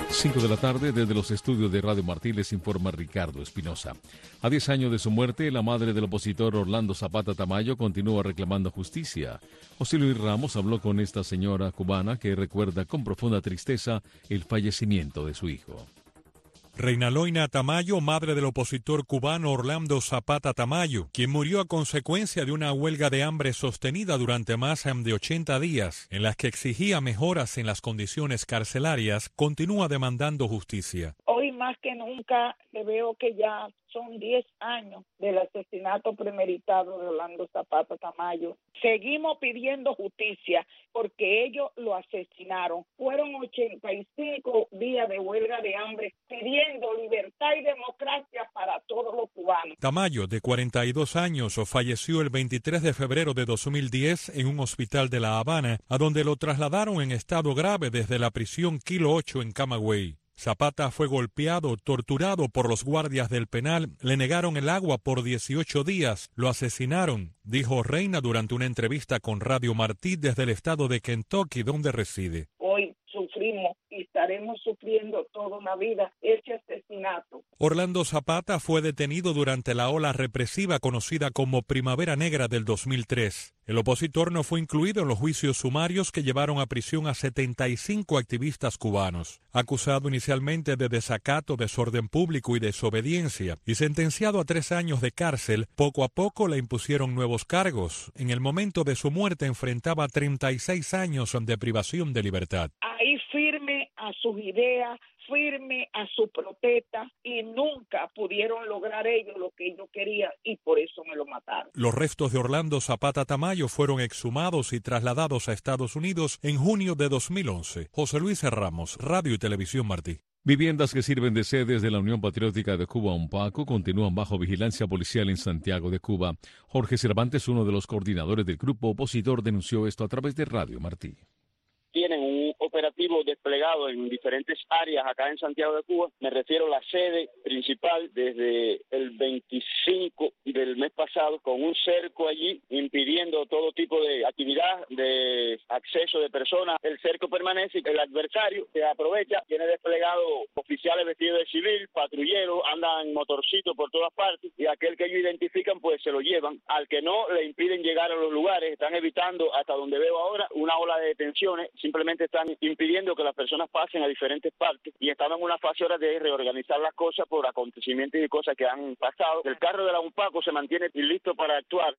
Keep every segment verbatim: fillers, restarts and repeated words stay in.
cinco de la tarde, desde los estudios de Radio Martí les informa Ricardo Espinosa. A diez años de su muerte, la madre del opositor Orlando Zapata Tamayo continúa reclamando justicia. José Luis Ramos habló con esta señora cubana que recuerda con profunda tristeza el fallecimiento de su hijo. Reinaloina Tamayo, madre del opositor cubano Orlando Zapata Tamayo, quien murió a consecuencia de una huelga de hambre sostenida durante más de ochenta días, en las que exigía mejoras en las condiciones carcelarias, continúa demandando justicia. Hoy más que nunca le veo que ya son diez años del asesinato premeditado de Orlando Zapata Tamayo. Seguimos pidiendo justicia porque ellos lo asesinaron. Fueron ochenta y cinco días de huelga de hambre pidiendo libertad y democracia para todos los cubanos. Tamayo, de cuarenta y dos años, falleció el veintitrés de febrero de dos mil diez en un hospital de La Habana, a donde lo trasladaron en estado grave desde la prisión Kilo ocho en Camagüey. Zapata fue golpeado, torturado por los guardias del penal, le negaron el agua por dieciocho días, lo asesinaron, dijo Reina durante una entrevista con Radio Martí desde el estado de Kentucky, donde reside. Hoy sufrimos y estaremos sufriendo toda una vida ese asesinato. Orlando Zapata fue detenido durante la ola represiva conocida como Primavera Negra del dos mil tres. El opositor no fue incluido en los juicios sumarios que llevaron a prisión a setenta y cinco activistas cubanos. Acusado inicialmente de desacato, desorden público y desobediencia, y sentenciado a tres años de cárcel, poco a poco le impusieron nuevos cargos. En el momento de su muerte enfrentaba treinta y seis años de privación de libertad. Ahí firme a sus ideas, firme a su protesta, y nunca pudieron lograr ellos lo que ellos querían y por eso me lo mataron. Los restos de Orlando Zapata Tamayo fueron exhumados y trasladados a Estados Unidos en junio de dos mil once. José Luis Ramos, Radio y Televisión Martí. Viviendas que sirven de sedes de la Unión Patriótica de Cuba, UNPACU, continúan bajo vigilancia policial en Santiago de Cuba. Jorge Cervantes, uno de los coordinadores del grupo opositor, denunció esto a través de Radio Martí. Tienen un operativo desplegado en diferentes áreas acá en Santiago de Cuba. Me refiero a la sede principal desde el veinticinco del mes pasado, con un cerco allí impidiendo todo tipo de actividad de acceso de personas. El cerco permanece y el adversario se aprovecha, tiene desplegado oficiales vestidos de civil, patrulleros, andan en motorcitos por todas partes, y aquel que ellos identifican pues se lo llevan. Al que no, le impiden llegar a los lugares. Están evitando, hasta donde veo ahora, una ola de detenciones. Simplemente están impidiendo que las personas pasen a diferentes partes, y estamos en una fase ahora de reorganizar las cosas por acontecimientos y cosas que han pasado. El carro de la UNPACU se mantiene listo para actuar.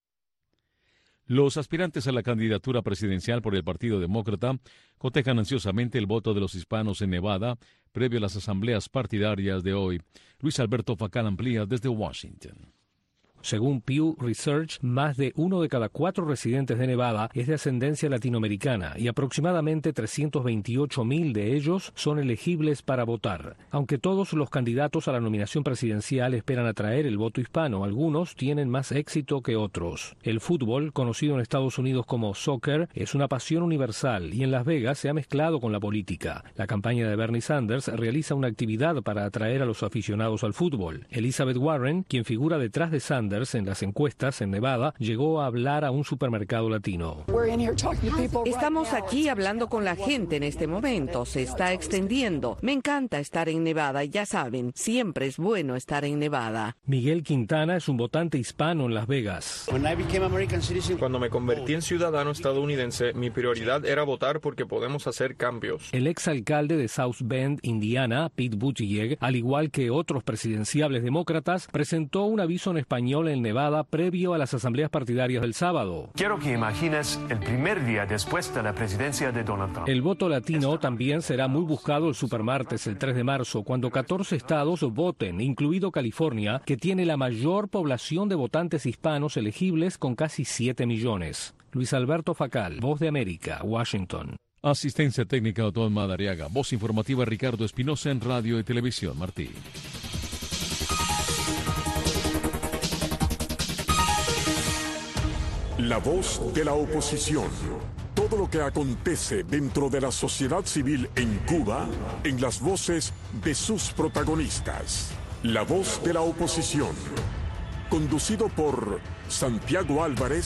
Los aspirantes a la candidatura presidencial por el Partido Demócrata cotejan ansiosamente el voto de los hispanos en Nevada previo a las asambleas partidarias de hoy. Luis Alberto Facal amplía desde Washington. Según Pew Research, más de uno de cada cuatro residentes de Nevada es de ascendencia latinoamericana y aproximadamente trescientos veintiocho mil de ellos son elegibles para votar. Aunque todos los candidatos a la nominación presidencial esperan atraer el voto hispano, algunos tienen más éxito que otros. El fútbol, conocido en Estados Unidos como soccer, es una pasión universal y en Las Vegas se ha mezclado con la política. La campaña de Bernie Sanders realiza una actividad para atraer a los aficionados al fútbol. Elizabeth Warren, quien figura detrás de Sanders en las encuestas en Nevada, llegó a hablar a un supermercado latino. Estamos aquí hablando con la gente en este momento. Se está extendiendo. Me encanta estar en Nevada y ya saben, siempre es bueno estar en Nevada. Miguel Quintana es un votante hispano en Las Vegas. Cuando me convertí en ciudadano estadounidense, mi prioridad era votar porque podemos hacer cambios. El exalcalde de South Bend, Indiana, Pete Buttigieg, al igual que otros presidenciables demócratas, presentó un aviso en español en Nevada previo a las asambleas partidarias del sábado. Quiero que imagines el primer día después de la presidencia de Donald Trump. El voto latino también será muy buscado el supermartes el tres de marzo, cuando catorce estados voten, incluido California, que tiene la mayor población de votantes hispanos elegibles con casi siete millones. Luis Alberto Facal, Voz de América, Washington. Asistencia técnica Otón Madariaga. Voz informativa Ricardo Espinosa en Radio y Televisión Martí. La voz de la oposición. Todo lo que acontece dentro de la sociedad civil en Cuba, en las voces de sus protagonistas. La voz de la oposición. Conducido por Santiago Álvarez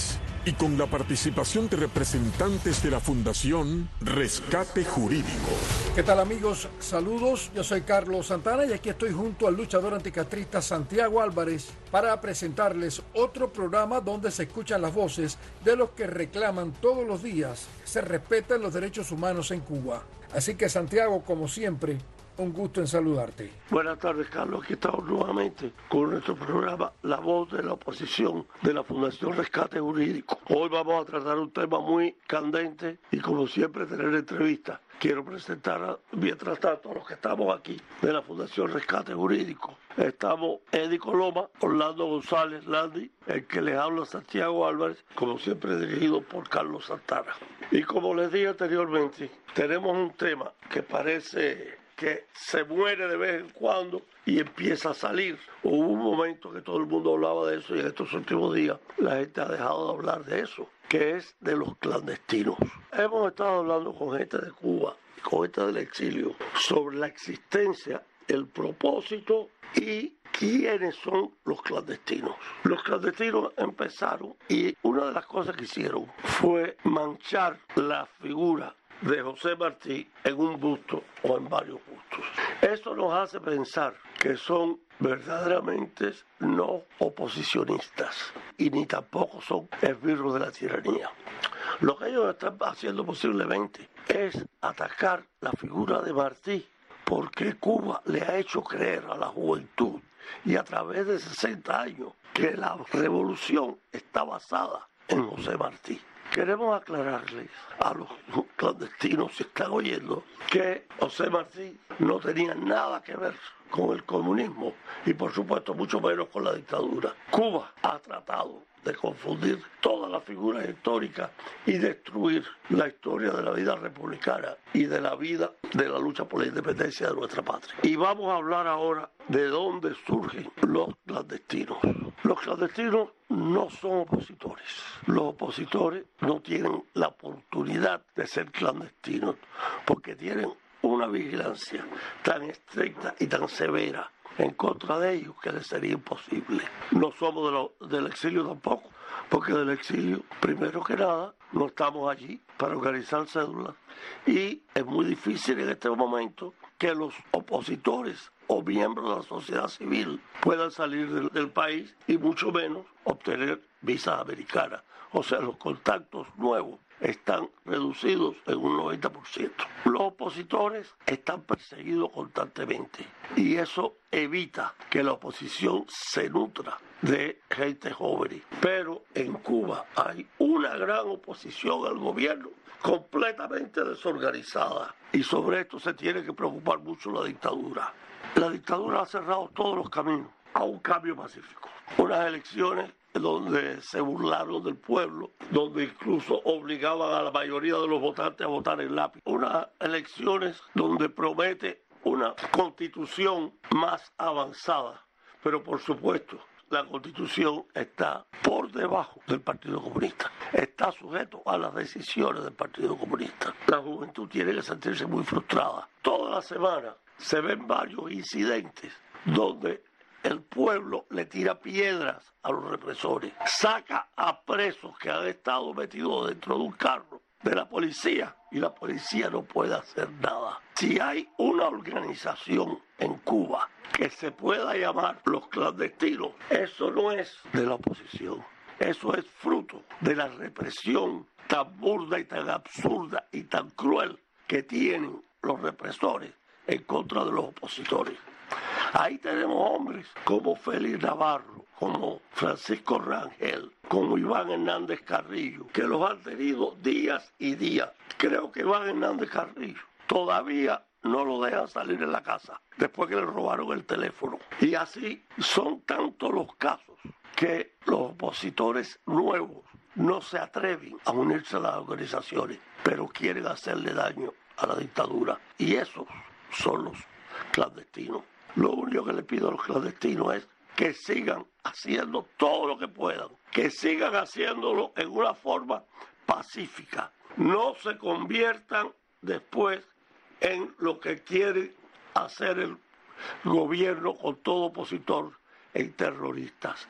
y con la participación de representantes de la Fundación Rescate Jurídico. ¿Qué tal, amigos? Saludos, yo soy Carlos Santana y aquí estoy junto al luchador anticastrista Santiago Álvarez para presentarles otro programa donde se escuchan las voces de los que reclaman todos los días que se respeten los derechos humanos en Cuba. Así que, Santiago, como siempre, un gusto en saludarte. Buenas tardes, Carlos. Aquí estamos nuevamente con nuestro programa La Voz de la Oposición de la Fundación Rescate Jurídico. Hoy vamos a tratar un tema muy candente y, como siempre, tener entrevistas. Quiero presentar, a, mientras tanto, a los que estamos aquí de la Fundación Rescate Jurídico. Estamos Eddie Coloma, Orlando González Landi, el que les habla Santiago Álvarez, como siempre dirigido por Carlos Santana. Y como les dije anteriormente, tenemos un tema que parece que se muere de vez en cuando y empieza a salir. Hubo un momento que todo el mundo hablaba de eso y en estos últimos días la gente ha dejado de hablar de eso, que es de los clandestinos. Hemos estado hablando con gente de Cuba, con gente del exilio, sobre la existencia, el propósito y quiénes son los clandestinos. Los clandestinos empezaron y una de las cosas que hicieron fue manchar la figura de José Martí en un busto o en varios bustos. Eso nos hace pensar que son verdaderamente no oposicionistas y ni tampoco son esbirros de la tiranía. Lo que ellos están haciendo posiblemente es atacar la figura de Martí, porque Cuba le ha hecho creer a la juventud y a través de sesenta años que la revolución está basada en José Martí. Queremos aclararles a los clandestinos, si están oyendo, que José Martí no tenía nada que ver con el comunismo y, por supuesto, mucho menos con la dictadura. Cuba ha tratado de confundir todas las figuras históricas y destruir la historia de la vida republicana y de la vida de la lucha por la independencia de nuestra patria. Y vamos a hablar ahora de dónde surgen los clandestinos. Los clandestinos no son opositores. Los opositores no tienen la oportunidad de ser clandestinos porque tienen una vigilancia tan estricta y tan severa en contra de ellos que les sería imposible. No somos de lo, del exilio tampoco, porque del exilio, primero que nada, no estamos allí para organizar cédulas y es muy difícil en este momento que los opositores o miembros de la sociedad civil puedan salir del, del país y mucho menos obtener visas americanas. O sea, los contactos nuevos están reducidos en un noventa por ciento. Los opositores están perseguidos constantemente y eso evita que la oposición se nutra de gente joven. Pero en Cuba hay una gran oposición al gobierno completamente desorganizada y sobre esto se tiene que preocupar mucho la dictadura. La dictadura ha cerrado todos los caminos a un cambio pacífico. Unas elecciones donde se burlaron del pueblo, donde incluso obligaban a la mayoría de los votantes a votar en lápiz. Unas elecciones donde promete una constitución más avanzada, pero por supuesto la constitución está por debajo del Partido Comunista, está sujeto a las decisiones del Partido Comunista. La juventud tiene que sentirse muy frustrada. Toda la semana se ven varios incidentes donde el pueblo le tira piedras a los represores, saca a presos que han estado metidos dentro de un carro de la policía y la policía no puede hacer nada. Si hay una organización en Cuba que se pueda llamar los clandestinos, eso no es de la oposición, eso es fruto de la represión tan burda y tan absurda y tan cruel que tienen los represores en contra de los opositores. Ahí tenemos hombres como Félix Navarro, como Francisco Rangel, como Iván Hernández Carrillo, que los han tenido días y días. Creo que Iván Hernández Carrillo todavía no lo dejan salir de la casa después que le robaron el teléfono. Y así son tantos los casos que los opositores nuevos no se atreven a unirse a las organizaciones, pero quieren hacerle daño a la dictadura. Y esos son los clandestinos. Lo único que le pido a los clandestinos es que sigan haciendo todo lo que puedan, que sigan haciéndolo en una forma pacífica. No se conviertan después en lo que quiere hacer el gobierno con todo opositor en terroristas.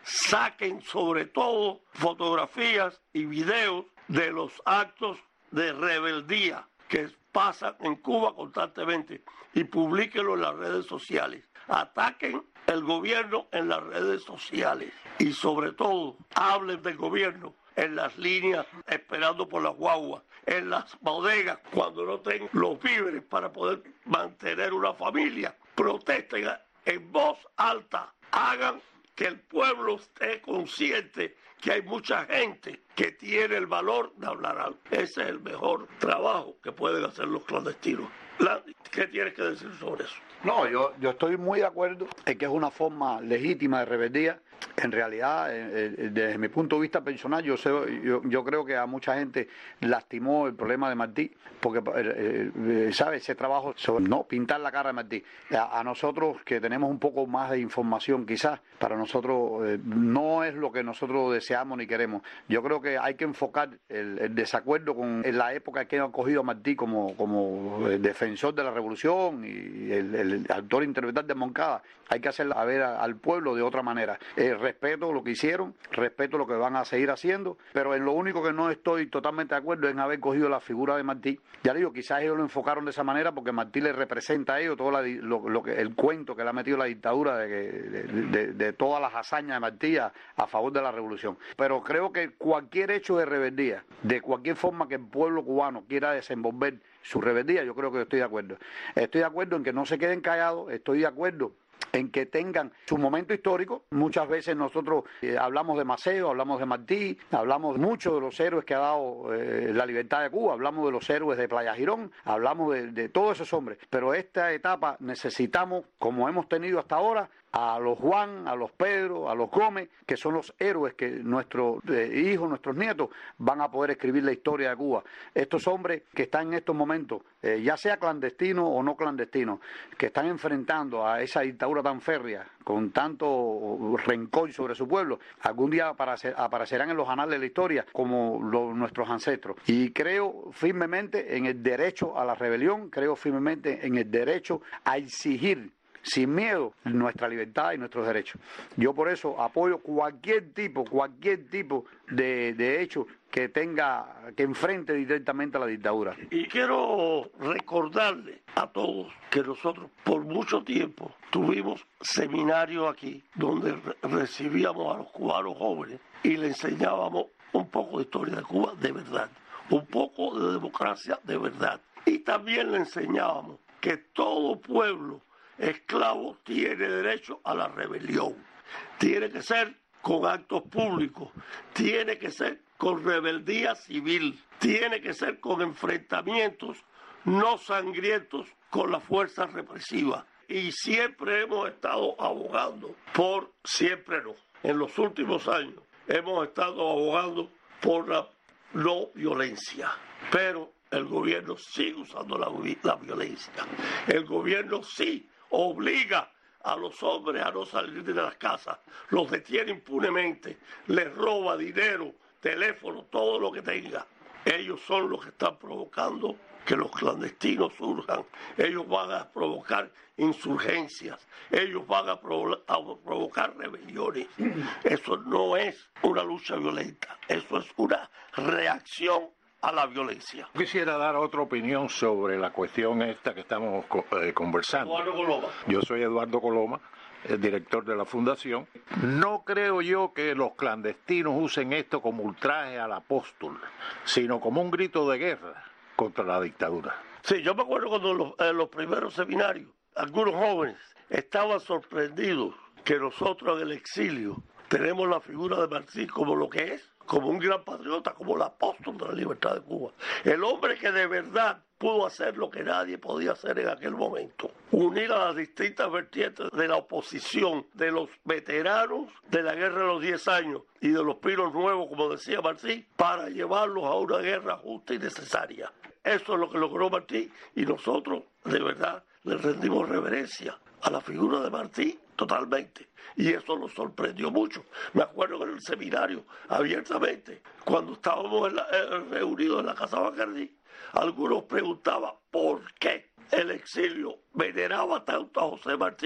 saquen sobre todo fotografías y videos de los actos de rebeldía que pasan en Cuba constantemente y publíquenlo en las redes sociales. Ataquen el gobierno en las redes sociales y sobre todo hablen del gobierno en las líneas esperando por las guaguas, en las bodegas cuando no tengan los víveres para poder mantener una familia. Protesten en voz alta, hagan que el pueblo esté consciente que hay mucha gente que tiene el valor de hablar algo. Ese es el mejor trabajo que pueden hacer los clandestinos. ¿Qué tienes que decir sobre eso? No, yo, yo estoy muy de acuerdo en que es una forma legítima de rebeldía. En realidad, eh, eh, desde mi punto de vista personal, yo, sé, yo yo creo que a mucha gente lastimó el problema de Martí, porque, eh, eh, ¿sabe? Ese trabajo sobre no pintar la cara de Martí. A, a nosotros que tenemos un poco más de información, quizás, para nosotros eh, no es lo que nosotros deseamos ni queremos. Yo creo que hay que enfocar el, el desacuerdo con en la época que han cogido a Martí como, como el defensor de la revolución y el, el autor interpretar de Moncada. Hay que hacerla a ver a, al pueblo de otra manera. Eh, respeto lo que hicieron, respeto lo que van a seguir haciendo, pero en lo único que no estoy totalmente de acuerdo es en haber cogido la figura de Martí. Ya digo, quizás ellos lo enfocaron de esa manera porque Martí les representa a ellos todo la, lo, lo que, el cuento que le ha metido la dictadura de, de, de, de todas las hazañas de Martí a, a favor de la revolución. Pero creo que cualquier hecho de rebeldía, de cualquier forma que el pueblo cubano quiera desenvolver su rebeldía, yo creo que estoy de acuerdo. Estoy de acuerdo en que no se queden callados, estoy de acuerdo en que tengan su momento histórico. Muchas veces nosotros eh, hablamos de Maceo, hablamos de Martí, hablamos mucho de los héroes que ha dado eh, la libertad de Cuba, hablamos de los héroes de Playa Girón, hablamos de, de todos esos hombres, pero esta etapa necesitamos, como hemos tenido hasta ahora, a los Juan, a los Pedro, a los Gómez, que son los héroes que nuestros eh, hijos, nuestros nietos van a poder escribir la historia de Cuba. Estos hombres que están en estos momentos, eh, ya sea clandestinos o no clandestinos, que están enfrentando a esa dictadura tan férrea, con tanto rencor sobre su pueblo, algún día aparecerán en los anales de la historia como los, nuestros ancestros. Y creo firmemente en el derecho a la rebelión, creo firmemente en el derecho a exigir sin miedo nuestra libertad y nuestros derechos. Yo por eso apoyo cualquier tipo, cualquier tipo de, de hecho que tenga, que enfrente directamente a la dictadura. Y quiero recordarle a todos que nosotros por mucho tiempo tuvimos seminarios aquí donde re- recibíamos a los cubanos jóvenes y les enseñábamos un poco de historia de Cuba de verdad, un poco de democracia de verdad. Y también le enseñábamos que todo pueblo esclavo tiene derecho a la rebelión. Tiene que ser con actos públicos, tiene que ser con rebeldía civil, tiene que ser con enfrentamientos no sangrientos con las fuerzas represivas. Y siempre hemos estado abogando por, siempre no, en los últimos años hemos estado abogando por la no violencia, pero el gobierno sigue usando la, la violencia. El gobierno sí obliga a los hombres a no salir de las casas, los detiene impunemente, les roba dinero, teléfono, todo lo que tenga. Ellos son los que están provocando que los clandestinos surjan. Ellos van a provocar insurgencias, ellos van a, provo- a provocar rebeliones. Eso no es una lucha violenta, eso es una reacción a la violencia. Quisiera dar otra opinión sobre la cuestión esta que estamos eh, conversando. Eduardo Coloma. Yo soy Eduardo Coloma, el director de la fundación. No creo yo que los clandestinos usen esto como ultraje al apóstol, sino como un grito de guerra contra la dictadura. Sí, yo me acuerdo cuando en los, en los primeros seminarios, algunos jóvenes estaban sorprendidos que nosotros en el exilio tenemos la figura de Martí como lo que es, como un gran patriota, como el apóstol de la libertad de Cuba. El hombre que de verdad pudo hacer lo que nadie podía hacer en aquel momento. Unir a las distintas vertientes de la oposición, de los veteranos de la guerra de los diez años y de los pinos nuevos, como decía Martí, para llevarlos a una guerra justa y necesaria. Eso es lo que logró Martí y nosotros, de verdad, le rendimos reverencia a la figura de Martí totalmente. Y eso nos sorprendió mucho. Me acuerdo que en el seminario, abiertamente, cuando estábamos en la, eh, reunidos en la Casa Bacardí, algunos preguntaban por qué el exilio veneraba tanto a José Martí,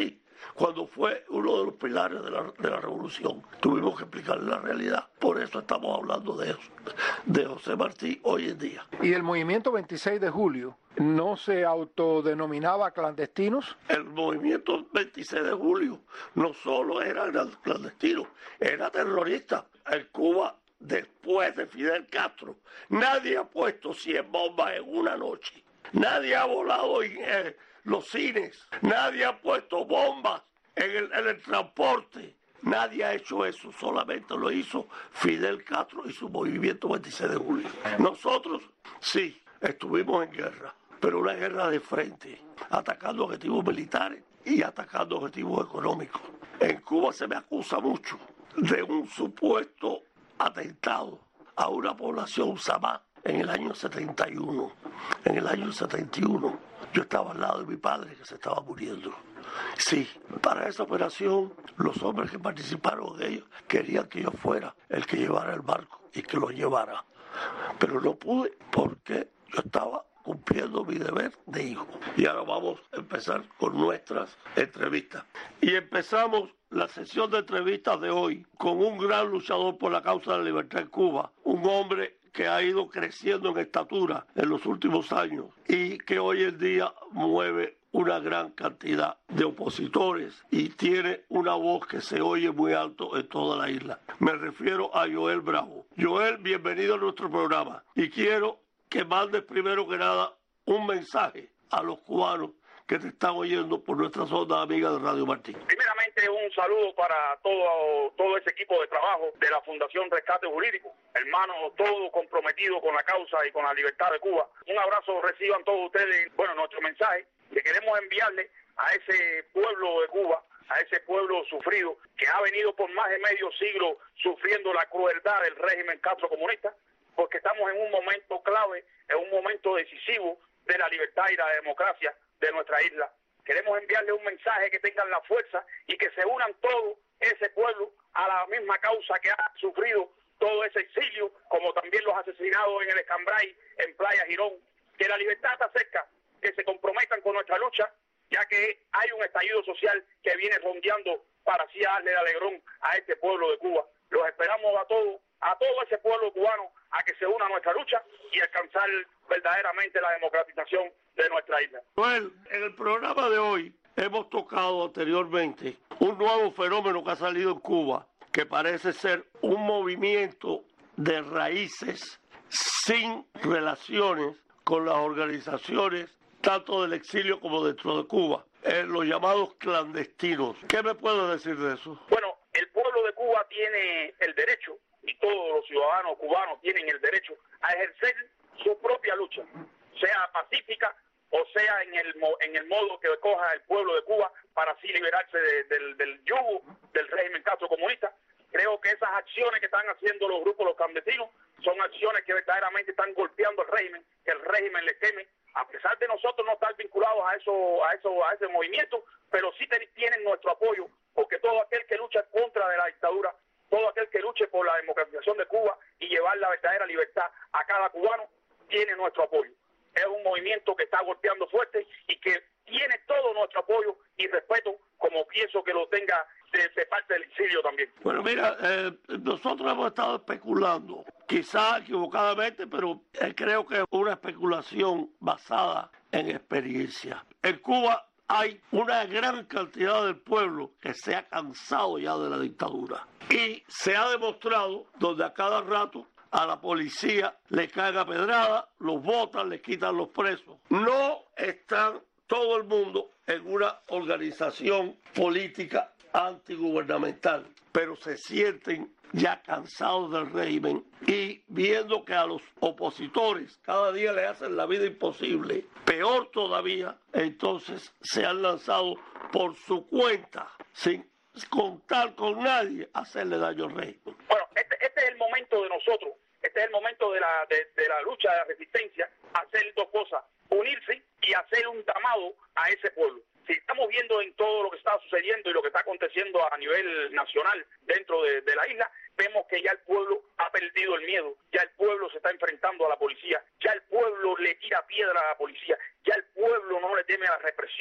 cuando fue uno de los pilares de la, de la revolución. Tuvimos que explicarle la realidad. Por eso estamos hablando de eso, de José Martí hoy en día. ¿Y el movimiento veintiséis de julio no se autodenominaba clandestinos? El movimiento veintiséis de julio no solo era clandestino, era terrorista. En Cuba, después de Fidel Castro, nadie ha puesto cien bombas en una noche. Nadie ha volado en eh, los cines. Nadie ha puesto bombas en el, en el transporte. Nadie ha hecho eso. Solamente lo hizo Fidel Castro y su movimiento veintiséis de julio. Nosotros, sí, estuvimos en guerra, pero una guerra de frente, atacando objetivos militares y atacando objetivos económicos. En Cuba se me acusa mucho de un supuesto atentado a una población samá en el año setenta y uno. En el año setenta y uno yo estaba al lado de mi padre que se estaba muriendo. Sí, para esa operación los hombres que participaron de ella querían que yo fuera el que llevara el barco y que lo llevara. Pero no pude porque yo estaba cumpliendo mi deber de hijo. Y ahora vamos a empezar con nuestras entrevistas. Y empezamos la sesión de entrevistas de hoy con un gran luchador por la causa de la libertad en Cuba, un hombre que ha ido creciendo en estatura en los últimos años y que hoy en día mueve una gran cantidad de opositores y tiene una voz que se oye muy alto en toda la isla. Me refiero a Joel Bravo. Joel, bienvenido a nuestro programa y quiero que mandes primero que nada un mensaje a los cubanos que te están oyendo por nuestras ondas amigas de Radio Martí. Primeramente, un saludo para todo, todo ese equipo de trabajo de la Fundación Rescate Jurídico, hermanos todos comprometidos con la causa y con la libertad de Cuba. Un abrazo reciban todos ustedes, bueno, nuestro mensaje que queremos enviarle a ese pueblo de Cuba, a ese pueblo sufrido que ha venido por más de medio siglo sufriendo la crueldad del régimen Castro comunista, porque estamos en un momento clave, en un momento decisivo de la libertad y la democracia de nuestra isla. Queremos enviarle un mensaje que tengan la fuerza y que se unan todo ese pueblo a la misma causa que ha sufrido todo ese exilio, como también los asesinados en el Escambray, en Playa Girón. Que la libertad está cerca, que se comprometan con nuestra lucha, ya que hay un estallido social que viene rondeando para así darle el alegrón a este pueblo de Cuba. Los esperamos a todos, a todo ese pueblo cubano, a que se una a nuestra lucha y alcanzar verdaderamente la democratización de nuestra isla. Bueno, en el programa de hoy hemos tocado anteriormente un nuevo fenómeno que ha salido en Cuba, que parece ser un movimiento de raíces sin relaciones con las organizaciones tanto del exilio como dentro de Cuba, eh, los llamados clandestinos. ¿Qué me puedes decir de eso? Bueno, el pueblo de Cuba tiene el derecho, y todos los ciudadanos cubanos tienen el derecho a ejercer su propia lucha, sea pacífica o sea en el en el modo que coja el pueblo de Cuba para así liberarse de, del, del yugo del régimen Castro comunista. Creo que esas acciones que están haciendo los grupos, los clandestinos, son acciones que verdaderamente están golpeando al régimen, que el régimen le teme, a pesar de nosotros no estar vinculados a eso, a eso, a ese movimiento, pero sí tienen nuestro apoyo, porque todo aquel que lucha contra de la dictadura, todo aquel que luche por la democratización de Cuba y llevar la verdadera libertad a cada cubano, tiene nuestro apoyo. Es un movimiento que está golpeando fuerte y que tiene todo nuestro apoyo y respeto, como pienso que lo tenga de, de parte del exilio también. Bueno, mira, eh, nosotros hemos estado especulando, quizá equivocadamente, pero eh, creo que es una especulación basada en experiencia. En Cuba hay una gran cantidad del pueblo que se ha cansado ya de la dictadura. Y se ha demostrado donde a cada rato a la policía le caen a pedrada, los botan, les quitan los presos. No están todo el mundo en una organización política antigubernamental, pero se sienten ya cansados del régimen y viendo que a los opositores cada día le hacen la vida imposible, peor todavía, entonces se han lanzado por su cuenta, sin contar con nadie, a hacerle daño al régimen. Bueno, este, este es el momento de nosotros, este es el momento de la, de, de la lucha de la resistencia, hacer dos cosas, unirse y hacer un llamado a ese pueblo. Si estamos viendo en todo lo que está sucediendo y lo que está aconteciendo a nivel nacional dentro de, de la isla, vemos que ya el pueblo ha perdido el miedo, ya el pueblo se está enfrentando a la policía, ya el pueblo le tira piedra a la policía, ya el pueblo no le teme a la represión,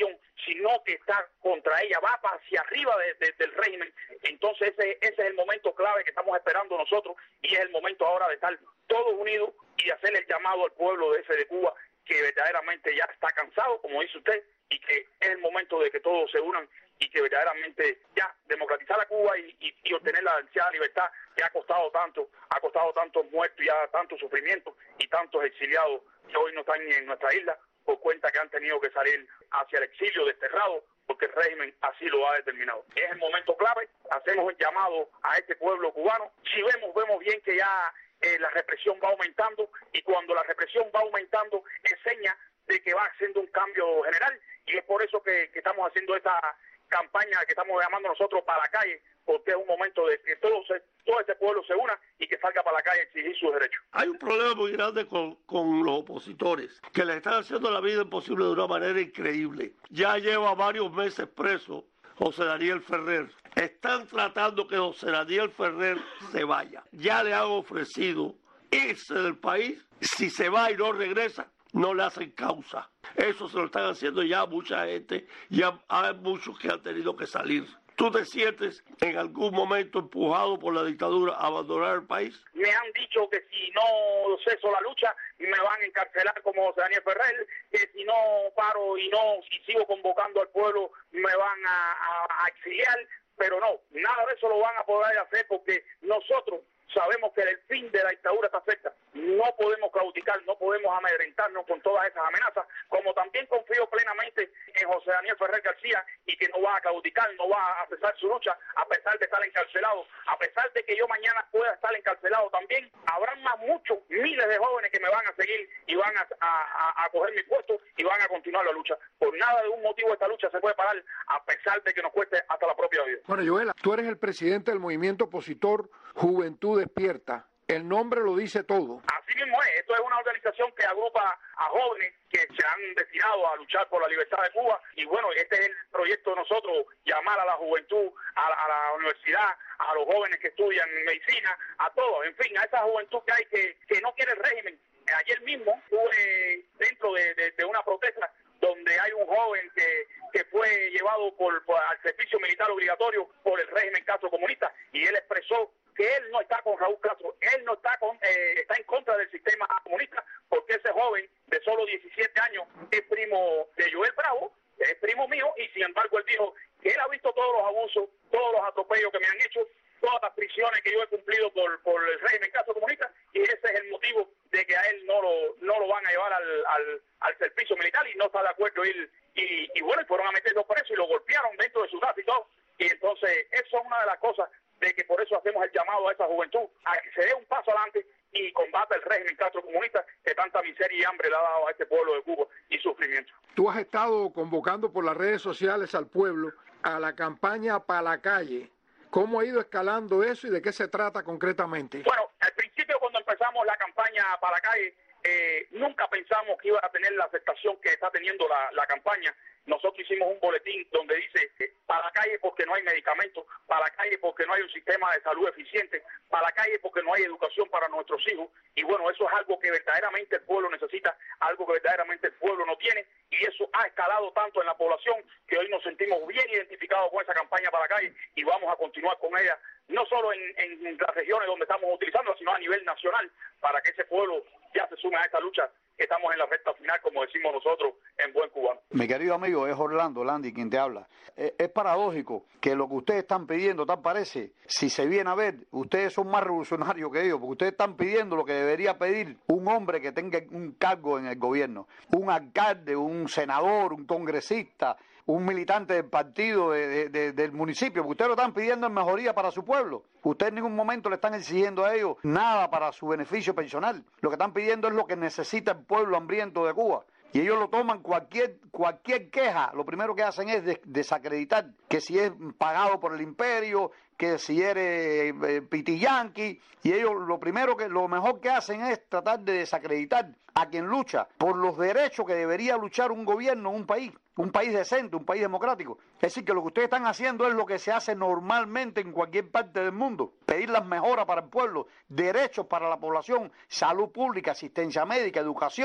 sino que está contra ella, va hacia arriba de, de, del régimen. Entonces ese, ese es el momento clave que estamos esperando nosotros, y es el momento ahora de estar todos unidos y de hacerle el llamado al pueblo de ese de Cuba, que verdaderamente ya está cansado, como dice usted, y que es el momento de que todos se unan y que verdaderamente ya democratizar a Cuba y, y, y obtener la ansiada libertad que ha costado tanto, ha costado tantos muertos, ya tanto sufrimiento y tantos exiliados que hoy no están en nuestra isla por cuenta que han tenido que salir hacia el exilio desterrado porque el régimen así lo ha determinado. Es el momento clave, hacemos el llamado a este pueblo cubano. Si vemos, vemos bien que ya eh, la represión va aumentando, y cuando la represión va aumentando es seña de que va haciendo un cambio general, y es por eso que, que estamos haciendo esta campaña que estamos llamando nosotros para la calle, porque es un momento de que todo, se, todo este pueblo se una y que salga para la calle a exigir sus derechos. Hay un problema muy grande con, con los opositores, que le están haciendo la vida imposible de una manera increíble. Ya lleva varios meses preso José Daniel Ferrer. Están tratando que José Daniel Ferrer se vaya. Ya le han ofrecido irse del país. Si se va y no regresa, no le hacen causa. Eso se lo están haciendo ya mucha gente, ya hay muchos que han tenido que salir. ¿Tú te sientes en algún momento empujado por la dictadura a abandonar el país? Me han dicho que si no ceso la lucha me van a encarcelar como José Daniel Ferrer, que si no paro y no si sigo convocando al pueblo me van a, a, a exiliar, pero no, nada de eso lo van a poder hacer, porque nosotros sabemos que el fin de la dictadura está cerca. No podemos claudicar, no podemos amedrentarnos con todas esas amenazas, como también confío plenamente en José Daniel Ferrer García, y que no va a claudicar, no va a cesar su lucha, a pesar de estar encarcelado, a pesar de que yo mañana pueda estar encarcelado también. Habrán más muchos, miles de jóvenes que me van a seguir y van a, a, a coger mi puesto y van a continuar la lucha. Por nada de un motivo esta lucha se puede parar, a pesar de que nos cueste hasta la propia vida. Bueno, Joel, tú eres el presidente del movimiento opositor Juventud Despierta. El nombre lo dice todo. Así mismo es. Esto es una organización que agrupa a jóvenes que se han destinado a luchar por la libertad de Cuba. Y bueno, este es el proyecto de nosotros, llamar a la juventud, a, a la universidad, a los jóvenes que estudian medicina, a todos, en fin, a esa juventud que hay que, que no quiere el régimen. Ayer mismo estuve dentro de, de, de una protesta donde hay un joven que, que fue llevado por, por, al servicio militar obligatorio por el régimen Castro comunista, y él expresó que él no está con Raúl Castro, él no está con, eh, está en contra del sistema comunista, porque ese joven de solo diecisiete años es primo de Joel Bravo, es primo mío, y sin embargo él dijo que él ha visto todos los abusos, todos los atropellos que me han hecho, todas las prisiones que yo he cumplido por, por el régimen Castro comunista, y ese es el motivo de que a él no lo, no lo van a llevar al, al, al servicio militar, y no está de acuerdo ir, y, y bueno, fueron a meterlo preso y lo golpearon dentro de su casa y todo. Y entonces eso es una de las cosas de que por eso hacemos el llamado a esa juventud a que se dé un paso adelante y combata el régimen Castro comunista que tanta miseria y hambre le ha dado a este pueblo de Cuba y sufrimiento. Tú has estado convocando por las redes sociales al pueblo a la campaña para la calle. ¿Cómo ha ido escalando eso y de qué se trata concretamente? Bueno, al principio cuando empezamos la campaña para la calle, eh, nunca pensamos que iba a tener la aceptación que está teniendo la, la campaña. Nosotros hicimos un boletín donde dice eh, para la calle porque no hay medicamentos, para la calle porque no hay un sistema de salud eficiente, para la calle porque no hay educación para nuestros hijos. Y bueno, eso es algo que verdaderamente el pueblo necesita, algo que verdaderamente el pueblo no tiene, y eso ha escalado tanto en la población que hoy nos sentimos bien identificados con esa campaña para la calle, y vamos a continuar con ella, no solo en, en las regiones donde estamos utilizando, sino a nivel nacional, para que ese pueblo ya se sume a esta lucha, que estamos en la recta final, como decimos nosotros, en buen cubano. Mi querido amigo, es Orlando Landy quien te habla. Es, es paradójico que lo que ustedes están pidiendo, tal parece, si se viene a ver, ustedes son más revolucionarios que ellos, porque ustedes están pidiendo lo que debería pedir un hombre que tenga un cargo en el gobierno, un alcalde, un senador, un congresista, un militante del partido de, de, de, del municipio, porque ustedes lo están pidiendo en mejoría para su pueblo. Ustedes en ningún momento le están exigiendo a ellos nada para su beneficio personal. Lo que están pidiendo es lo que necesita el pueblo hambriento de Cuba. Y ellos lo toman, cualquier cualquier queja, lo primero que hacen es des desacreditar, que si es pagado por el imperio, que si eres eh, pitiyanqui, y ellos lo primero que, lo mejor que hacen es tratar de desacreditar a quien lucha por los derechos que debería luchar un gobierno, un país, un país decente, un país democrático. Es decir, que lo que ustedes están haciendo es lo que se hace normalmente en cualquier parte del mundo, pedir las mejoras para el pueblo, derechos para la población, salud pública, asistencia médica, educación.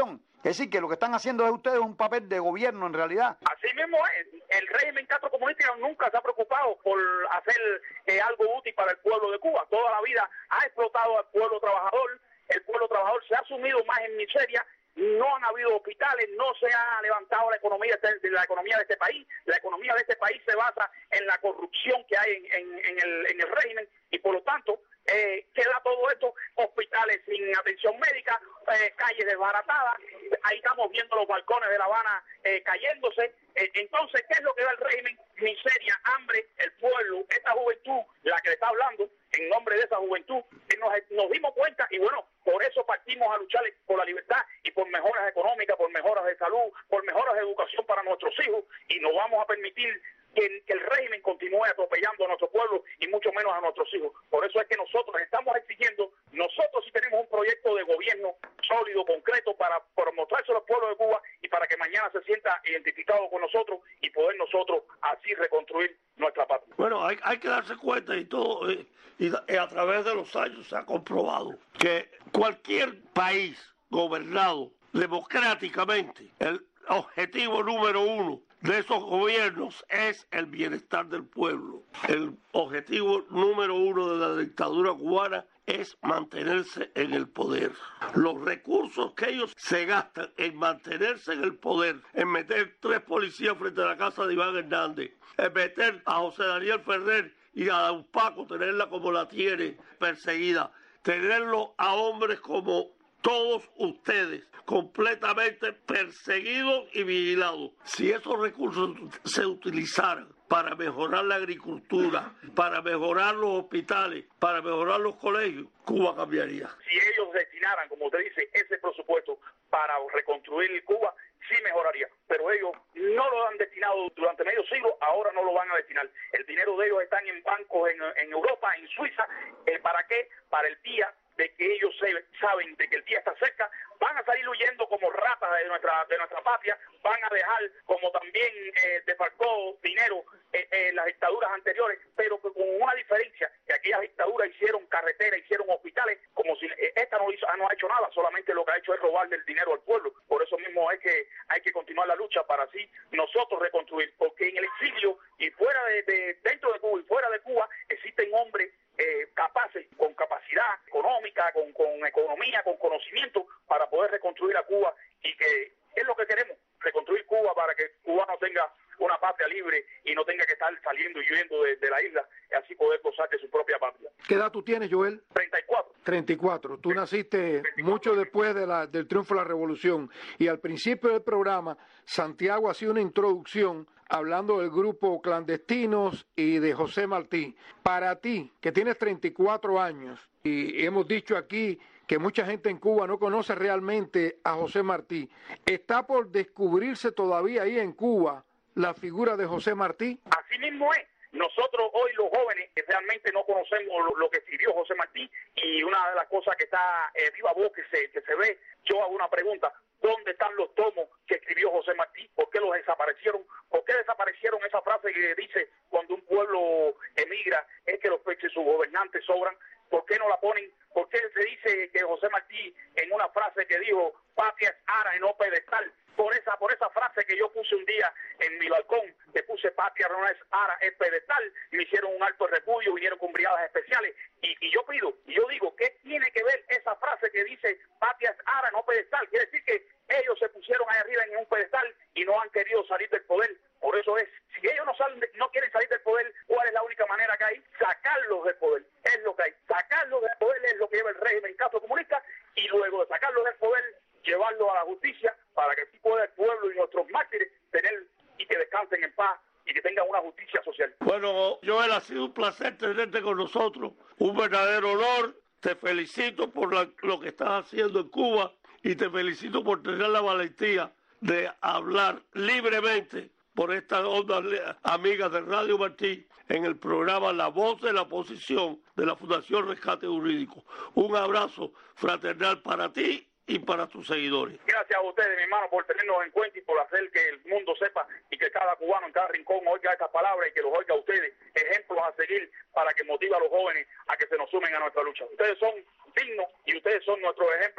Es decir, que lo que están haciendo es ustedes un papel de gobierno en realidad. Así mismo es. El régimen Castro comunista nunca se ha preocupado por hacer eh, algo útil para el pueblo de Cuba. Toda la vida ha explotado al pueblo trabajador. El pueblo trabajador se ha sumido más en miseria. No han habido hospitales, no se ha levantado la economía de la economía de este país. La economía de este país se basa en la corrupción que hay en, en, en, el, en el régimen y por lo tanto eh, queda todo esto, hospitales sin atención médica, eh, calles desbaratadas. Ahí estamos viendo los balcones de La Habana eh, cayéndose. Eh, entonces, ¿qué es lo que da el régimen? Miseria, hambre, el pueblo, esta juventud, la que le está hablando, en nombre de esa juventud, que nos, nos dimos cuenta y bueno, por eso partimos a luchar por la libertad y por mejoras económicas, por mejoras de salud, por mejoras de educación para nuestros hijos y no vamos a permitir que, que el régimen continúe atropellando a nuestro pueblo y mucho menos a nuestros hijos. Por eso es que nosotros estamos exigiendo, nosotros sí tenemos un proyecto de gobierno sólido, concreto, para, para mostrárselo al pueblo de Cuba y para que mañana se sienta identificado con nosotros y poder nosotros así reconstruir nuestra patria. Bueno, hay, hay que darse cuenta y todo, eh, y, y a través de los años se ha comprobado que cualquier país gobernado democráticamente, el objetivo número uno de esos gobiernos es el bienestar del pueblo. El objetivo número uno de la dictadura cubana es mantenerse en el poder. Los recursos que ellos se gastan en mantenerse en el poder, en meter tres policías frente a la casa de Iván Hernández, en meter a José Daniel Ferrer y a Don Paco, tenerla como la tiene, perseguida, tenerlo a hombres como todos ustedes, completamente perseguidos y vigilados. Si esos recursos se utilizaran para mejorar la agricultura, para mejorar los hospitales, para mejorar los colegios, Cuba cambiaría. Si ellos destinaran, como usted dice, ese presupuesto para reconstruir Cuba, sí mejoraría. Pero ellos no lo han destinado durante medio siglo, ahora no lo van a destinar. El dinero de ellos está en bancos en, en Europa, en Suiza. Eh, ¿Para qué? Para el día de que ellos se, saben de que el día está cerca, van a salir huyendo como ratas de nuestra de nuestra patria, van a dejar, como también eh, defalcó dinero eh, eh, las dictaduras anteriores, pero que con una diferencia, que aquellas dictaduras hicieron carreteras, hicieron hospitales, como si eh, esta no, hizo, no ha hecho nada, solamente lo que ha hecho es robarle el dinero al pueblo. Por eso mismo es que hay que continuar la lucha para así nosotros reconstruir, porque en el exilio y fuera de, de dentro de Cuba y fuera de Cuba existen hombres Eh, capaces, con capacidad económica, con, con economía, con conocimiento, para poder reconstruir a Cuba y que es lo que queremos, reconstruir Cuba para que Cuba no tenga una patria libre y no tenga que estar saliendo y huyendo de, de la isla y así poder gozar de su propia patria. ¿Qué edad tú tienes, Joel? treinta y cuatro. treinta y cuatro. Tú naciste mucho después de la, del triunfo de la revolución y al principio del programa Santiago hacía una introducción hablando del grupo Clandestinos y de José Martí. Para ti, que tienes treinta y cuatro años, y hemos dicho aquí que mucha gente en Cuba no conoce realmente a José Martí, ¿está por descubrirse todavía ahí en Cuba la figura de José Martí? Así mismo es. Nosotros hoy los jóvenes que realmente no conocemos lo, lo que escribió José Martí y una de las cosas que está eh, viva voz que se, que se ve, yo hago una pregunta, ¿dónde están los tomos que escribió José Martí? ¿Por qué los desaparecieron? ¿Por qué desaparecieron esa frase que dice cuando un pueblo emigra es que los que sus gobernantes sobran? ¿Por qué no la ponen? ¿Por qué se dice que José Martí en una frase que dijo patria es ara y no pedestal? Por esa, por esa frase que yo puse un día en mi balcón, que puse patria no es ara, es pedestal, me hicieron un alto repudio, vinieron con brigadas especiales, y, y yo pido, y yo digo, ¿qué tiene que ver esa frase que dice patria es ara, no pedestal? Quiere decir que ellos se pusieron ahí arriba en un pedestal y no han querido salir del poder. Por eso es, si ellos no salen, de, no quieren salir del poder, ¿cuál es la única manera que hay? Sacarlos del poder, es lo que hay. Sacarlos del poder es lo que lleva el régimen Castro comunista, y luego de sacarlos del poder, llevarlos a la justicia para que así pueda el pueblo y nuestros mártires tener y que descansen en paz y que tengan una justicia social. Bueno, Joel, ha sido un placer tenerte con nosotros, un verdadero honor. Te felicito por la, lo que estás haciendo en Cuba y te felicito por tener la valentía de hablar libremente por estas ondas amigas de Radio Martí en el programa La Voz de la Oposición de la Fundación Rescate Jurídico. Un abrazo fraternal para ti y para tus seguidores. Gracias a ustedes, mi hermano, por tenernos en cuenta y por hacer que el mundo sepa y que cada cubano en cada rincón oiga estas palabras y que los oiga a ustedes, ejemplos a seguir para que motive a los jóvenes a que se nos sumen a nuestra lucha. Ustedes son dignos y ustedes son nuestros ejemplos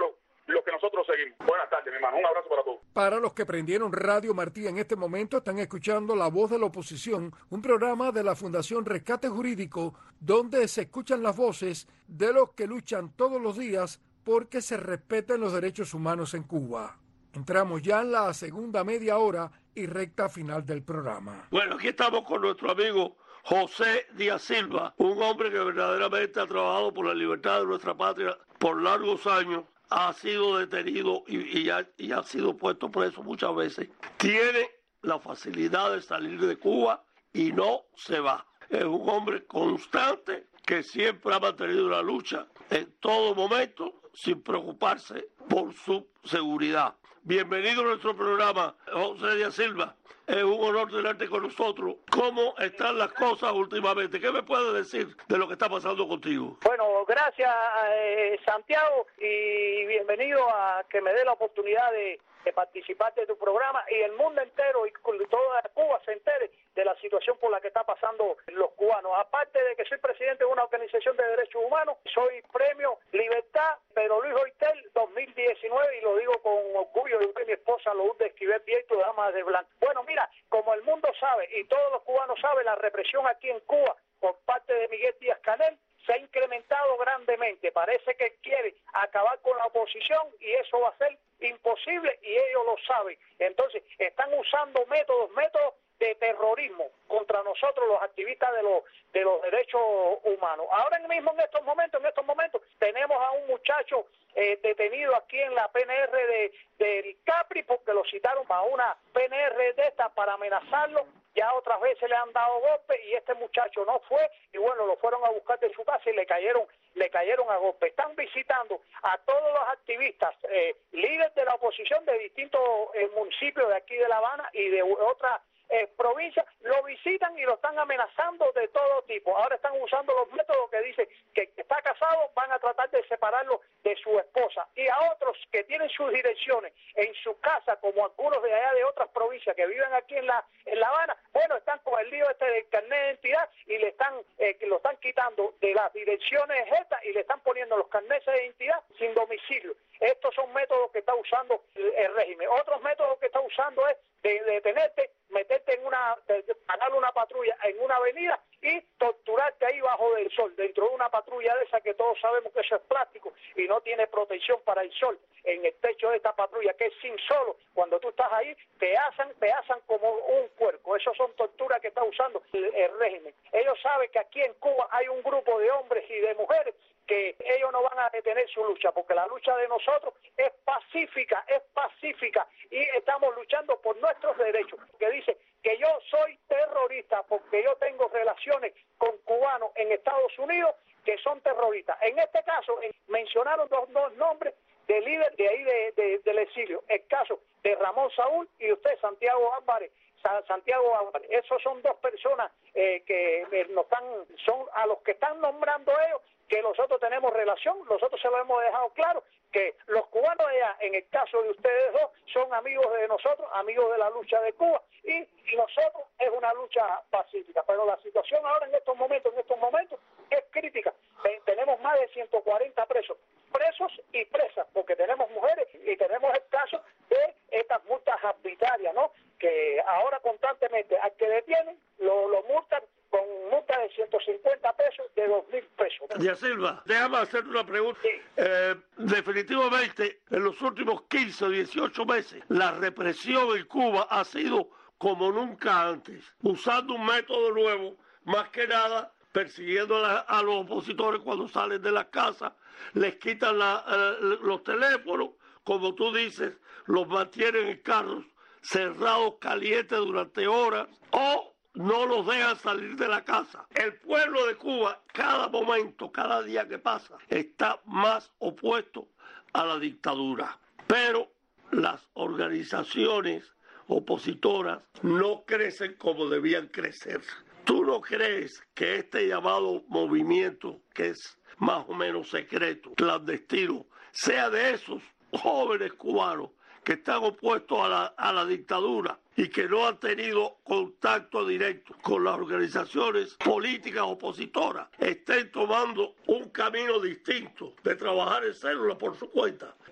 los que nosotros seguimos. Buenas tardes, mi hermano. Un abrazo para todos. Para los que prendieron Radio Martí en este momento, están escuchando La Voz de la Oposición, un programa de la Fundación Rescate Jurídico, donde se escuchan las voces de los que luchan todos los días porque se respeten los derechos humanos en Cuba. Entramos ya en la segunda media hora y recta final del programa. Bueno, aquí estamos con nuestro amigo José Díaz Silva, un hombre que verdaderamente ha trabajado por la libertad de nuestra patria por largos años, ha sido detenido y, y, ha, y ha sido puesto preso muchas veces. Tiene la facilidad de salir de Cuba y no se va. Es un hombre constante que siempre ha mantenido la lucha en todo momento sin preocuparse por su seguridad. Bienvenido a nuestro programa, José Díaz Silva. Es un honor tenerte con nosotros. ¿Cómo están las cosas últimamente? ¿Qué me puedes decir de lo que está pasando contigo? Bueno, gracias eh, Santiago, y bienvenido a que me dé la oportunidad de, de participar de tu programa y el mundo entero y toda Cuba se entere de la situación por la que está pasando los cubanos. Aparte de que soy presidente de una organización de derechos humanos, soy premio Libertad Pedro Luis Hoytel dos mil diecinueve, y lo digo con orgullo de mi esposa Lourdes Esquivel Vieto, dama de blanco. Bueno, mira, como el mundo sabe y todos los cubanos saben, la represión aquí en Cuba por parte de Miguel Díaz-Canel se ha incrementado grandemente. Parece que quiere acabar con la oposición y eso va a ser imposible y ellos lo saben. Entonces, están usando métodos, métodos de terrorismo contra nosotros los activistas de los de los derechos humanos. Ahora mismo en estos momentos, en estos momentos tenemos a un muchacho eh, detenido aquí en la P N R de del Capri porque lo citaron a una P N R de esta para amenazarlo. Ya otras veces le han dado golpes y este muchacho no fue, y bueno, lo fueron a buscar de su casa y le cayeron le cayeron a golpe. Están visitando a todos los activistas, eh, líderes de la oposición de distintos eh, municipios de aquí de La Habana y de otras Eh, provincias, lo visitan y lo están amenazando de todo tipo. Ahora están usando los métodos que dicen que está casado, van a tratar de separarlo de su esposa, y a otros que tienen sus direcciones en su casa, como algunos de allá de otras provincias que viven aquí en la en La Habana, bueno, están con el lío este del carnet de identidad y le están eh, que lo están quitando de las direcciones estas y le están poniendo los carnets de identidad sin domicilio. Estos son métodos que está usando el, el régimen. Otros métodos que está usando es de detenerte, meterte en una, de, de pagar una patrulla en una avenida y torturarte ahí bajo del sol, dentro de una patrulla de esa que todos sabemos que eso es plástico y no tiene protección para el sol, en el techo de esta patrulla que es sin solo. Cuando tú estás ahí te asan, te asan como un puerco. Esas son torturas que está usando el, el régimen. Ellos saben que aquí en Cuba hay un grupo de hombres y de mujeres que ellos no van a detener su lucha, porque la lucha de nosotros es pacífica, es pacífica, y estamos luchando por nuestros derechos. Que dice que yo soy terrorista porque yo tengo relaciones con cubanos en Estados Unidos que son terroristas. En este caso, mencionaron dos, dos nombres de líderes de ahí de, de, del exilio, el caso de Ramón Saúl y usted, Santiago Álvarez. Santiago Álvarez. Esos son dos personas eh, que eh, nos están, son a los que están nombrando ellos, que nosotros tenemos relación. Nosotros se lo hemos dejado claro, que los cubanos allá, en el caso de ustedes dos, son amigos de nosotros, amigos de la lucha de Cuba, y, y nosotros es una lucha pacífica. Pero la situación ahora en estos momentos, en estos momentos, es crítica. Tenemos más de ciento cuarenta presos, presos y presas, porque tenemos mujeres y tenemos el caso de estas multas arbitrarias, ¿no? Que ahora constantemente al que detienen lo, lo multan con multa de ciento cincuenta pesos, de dos mil pesos. Díaz Silva, déjame hacer una pregunta. Sí. Eh, definitivamente, en los últimos quince o dieciocho meses, la represión en Cuba ha sido como nunca antes, usando un método nuevo, más que nada persiguiendo a, la, a los opositores cuando salen de la casa, les quitan la, eh, los teléfonos, como tú dices, los mantienen en carros cerrados, calientes durante horas, o no los dejan salir de la casa. El pueblo de Cuba, cada momento, cada día que pasa, está más opuesto a la dictadura. Pero las organizaciones opositoras no crecen como debían crecer. ¿Tú no crees que este llamado movimiento, que es más o menos secreto, clandestino, sea de esos jóvenes cubanos que están opuestos a la, a la dictadura y que no han tenido contacto directo con las organizaciones políticas opositoras, estén tomando un camino distinto de trabajar en célula por su cuenta?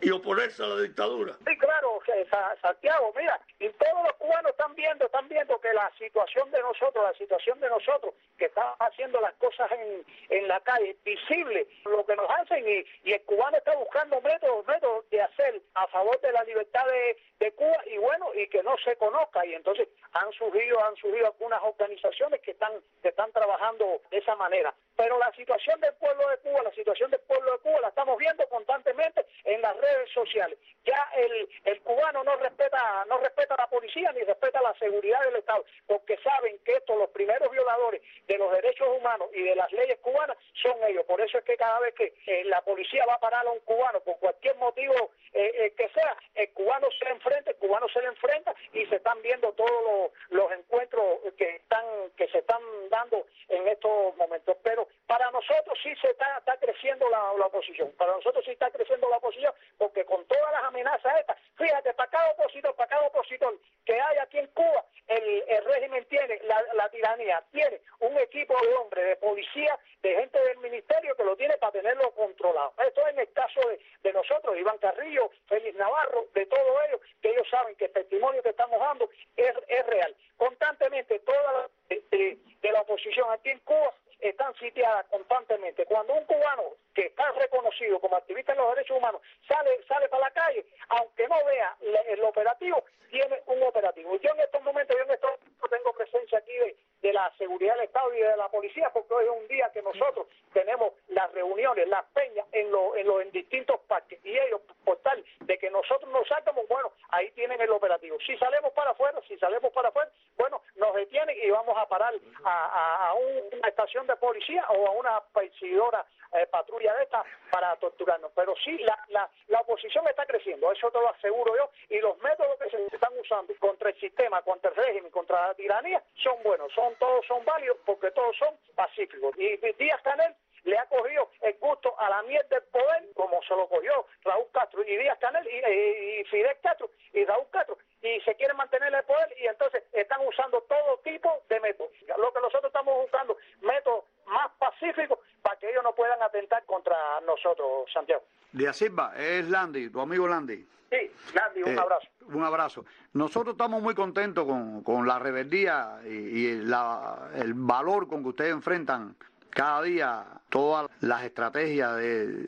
y oponerse a la dictadura. Sí, claro, Santiago, mira, y todos los cubanos están viendo, están viendo que la situación de nosotros, la situación de nosotros, que están haciendo las cosas en, en la calle, visible, lo que nos hacen, y, y el cubano está buscando métodos, métodos de hacer a favor de la libertad de, de Cuba, y bueno, y que no se conozca, y entonces han surgido, han surgido algunas organizaciones que están, que están trabajando de esa manera. Pero la situación del pueblo de Cuba, la situación del pueblo de Cuba la estamos viendo constantemente en las redes sociales. Ya el, el cubano no respeta, no respeta a la policía ni respeta la seguridad del Estado, porque saben que estos, los primeros violadores de los derechos humanos y de las leyes cubanas, son ellos. Por eso es que cada vez que eh, la policía va a parar a un cubano por cualquier motivo eh, eh, que sea, el cubano se le enfrenta, el cubano se le enfrenta, y se están viendo todos los, los encuentros que están, que se están dando en estos momentos. Pero para nosotros sí se está, está creciendo la, la oposición, para nosotros sí está creciendo la oposición, porque con todas las amenazas estas, fíjate, para cada opositor, para cada opositor que hay aquí en Cuba, el, el régimen tiene, la, la tiranía tiene un equipo de hombres, de policía, de gente del ministerio que lo tiene para tenerlo controlado. Esto es en el caso de, de nosotros, Iván Carrillo, Félix Navarro, de todos ellos, que ellos saben que el testimonio que estamos dando es, es real. Constantemente, toda la de, de, de la oposición aquí en Cuba están sitiadas constantemente. Cuando un cubano que está reconocido como activista en los derechos humanos sale sale para la calle, aunque no vea el, el operativo, tiene un operativo. Yo en estos momentos, yo en estos momentos tengo presencia aquí de, de la seguridad del Estado y de la policía, porque hoy es un día que nosotros tenemos las reuniones, las peñas en, lo, en los en distintos parques, y ellos, por tal de que nosotros nos salgamos, bueno, ahí tienen el operativo. Si salimos para afuera, si salimos para afuera, bueno, nos detienen y vamos a parar a, a, a un, una estación de policía o a una perseguidora eh, patrulla de esta para torturarnos. Pero sí, la, la, la oposición está creciendo, eso te lo aseguro yo, y los métodos que se están usando contra el sistema, contra el régimen, contra la tiranía, son buenos, son todos son válidos, porque todos son pacíficos. Y Díaz-Canel le ha cogido el gusto a la miel del poder, como se lo cogió Raúl Castro y Díaz-Canel y, y, y Fidel Castro y Raúl Castro, y se quieren mantener en el poder, y entonces están usando todo tipo de métodos. Lo que nosotros estamos buscando, métodos más pacíficos para que ellos no puedan atentar contra nosotros, Santiago. Díaz Silva, es Landy, tu amigo Landy. Sí, Landy, un eh, abrazo. Un abrazo. Nosotros estamos muy contentos con, con la rebeldía y, y la, el valor con que ustedes enfrentan cada día todas las estrategias de,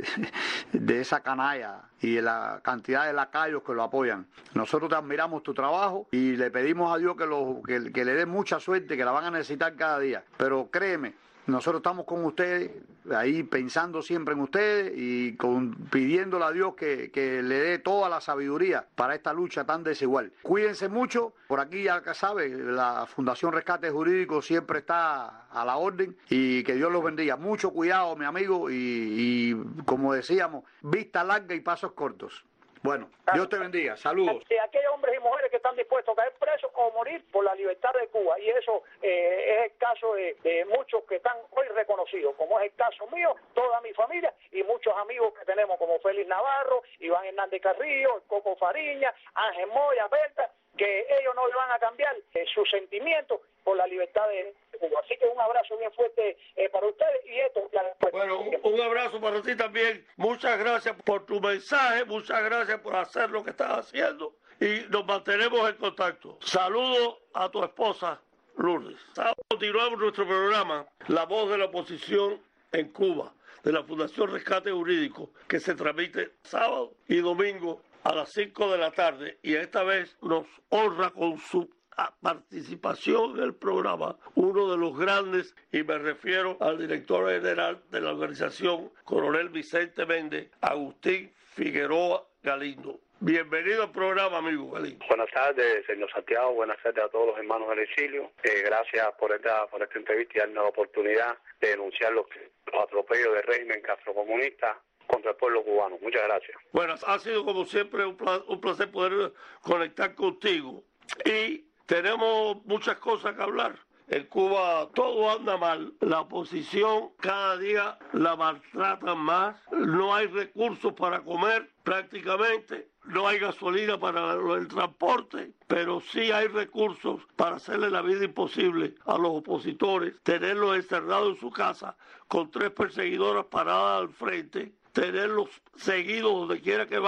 de esa canalla y de la cantidad de lacayos que lo apoyan. Nosotros te admiramos tu trabajo y le pedimos a Dios que, lo, que, que le dé mucha suerte, que la van a necesitar cada día. Pero créeme, nosotros estamos con ustedes, ahí pensando siempre en ustedes y con, pidiéndole a Dios que, que le dé toda la sabiduría para esta lucha tan desigual. Cuídense mucho, por aquí ya sabe, la Fundación Rescate Jurídico siempre está a la orden, y que Dios los bendiga. Mucho cuidado, mi amigo, y, y como decíamos, vista larga y pasos cortos. Bueno, Dios te bendiga, saludos. De aquellos hombres y mujeres que están dispuestos a caer presos o morir por la libertad de Cuba, y eso eh, es el caso de, de muchos que están hoy reconocidos, como es el caso mío, toda mi familia y muchos amigos que tenemos, como Félix Navarro, Iván Hernández Carrillo, Coco Fariña, Ángel Moya, Berta, que ellos no le van a cambiar eh, sus sentimientos por la libertad de Cuba. Así que un abrazo bien fuerte eh, para ustedes, y esto... La... Bueno, un, un abrazo para ti también. Muchas gracias por tu mensaje, muchas gracias por hacer lo que estás haciendo, y nos mantenemos en contacto. Saludos a tu esposa, Lourdes. Continuamos nuestro programa, La Voz de la Oposición en Cuba, de la Fundación Rescate Jurídico, que se transmite sábado y domingo a las cinco de la tarde, y esta vez nos honra con su participación en el programa uno de los grandes, y me refiero al director general de la organización, coronel Vicente Méndez, Agustín Figueroa Galindo. Bienvenido al programa, amigo Galindo. Buenas tardes, señor Santiago. Buenas tardes a todos los hermanos del exilio. Eh, gracias por esta, por esta entrevista y darnos la oportunidad de denunciar los, los atropellos del régimen castrocomunista contra el pueblo cubano. Muchas gracias. Bueno, ha sido como siempre un placer, un placer poder conectar contigo, y tenemos muchas cosas que hablar. En Cuba todo anda mal, la oposición cada día la maltratan más, no hay recursos para comer prácticamente, no hay gasolina para el transporte, pero sí hay recursos para hacerle la vida imposible a los opositores, tenerlos encerrados en su casa con tres perseguidoras paradas al frente, tenerlos seguidos donde quiera que van,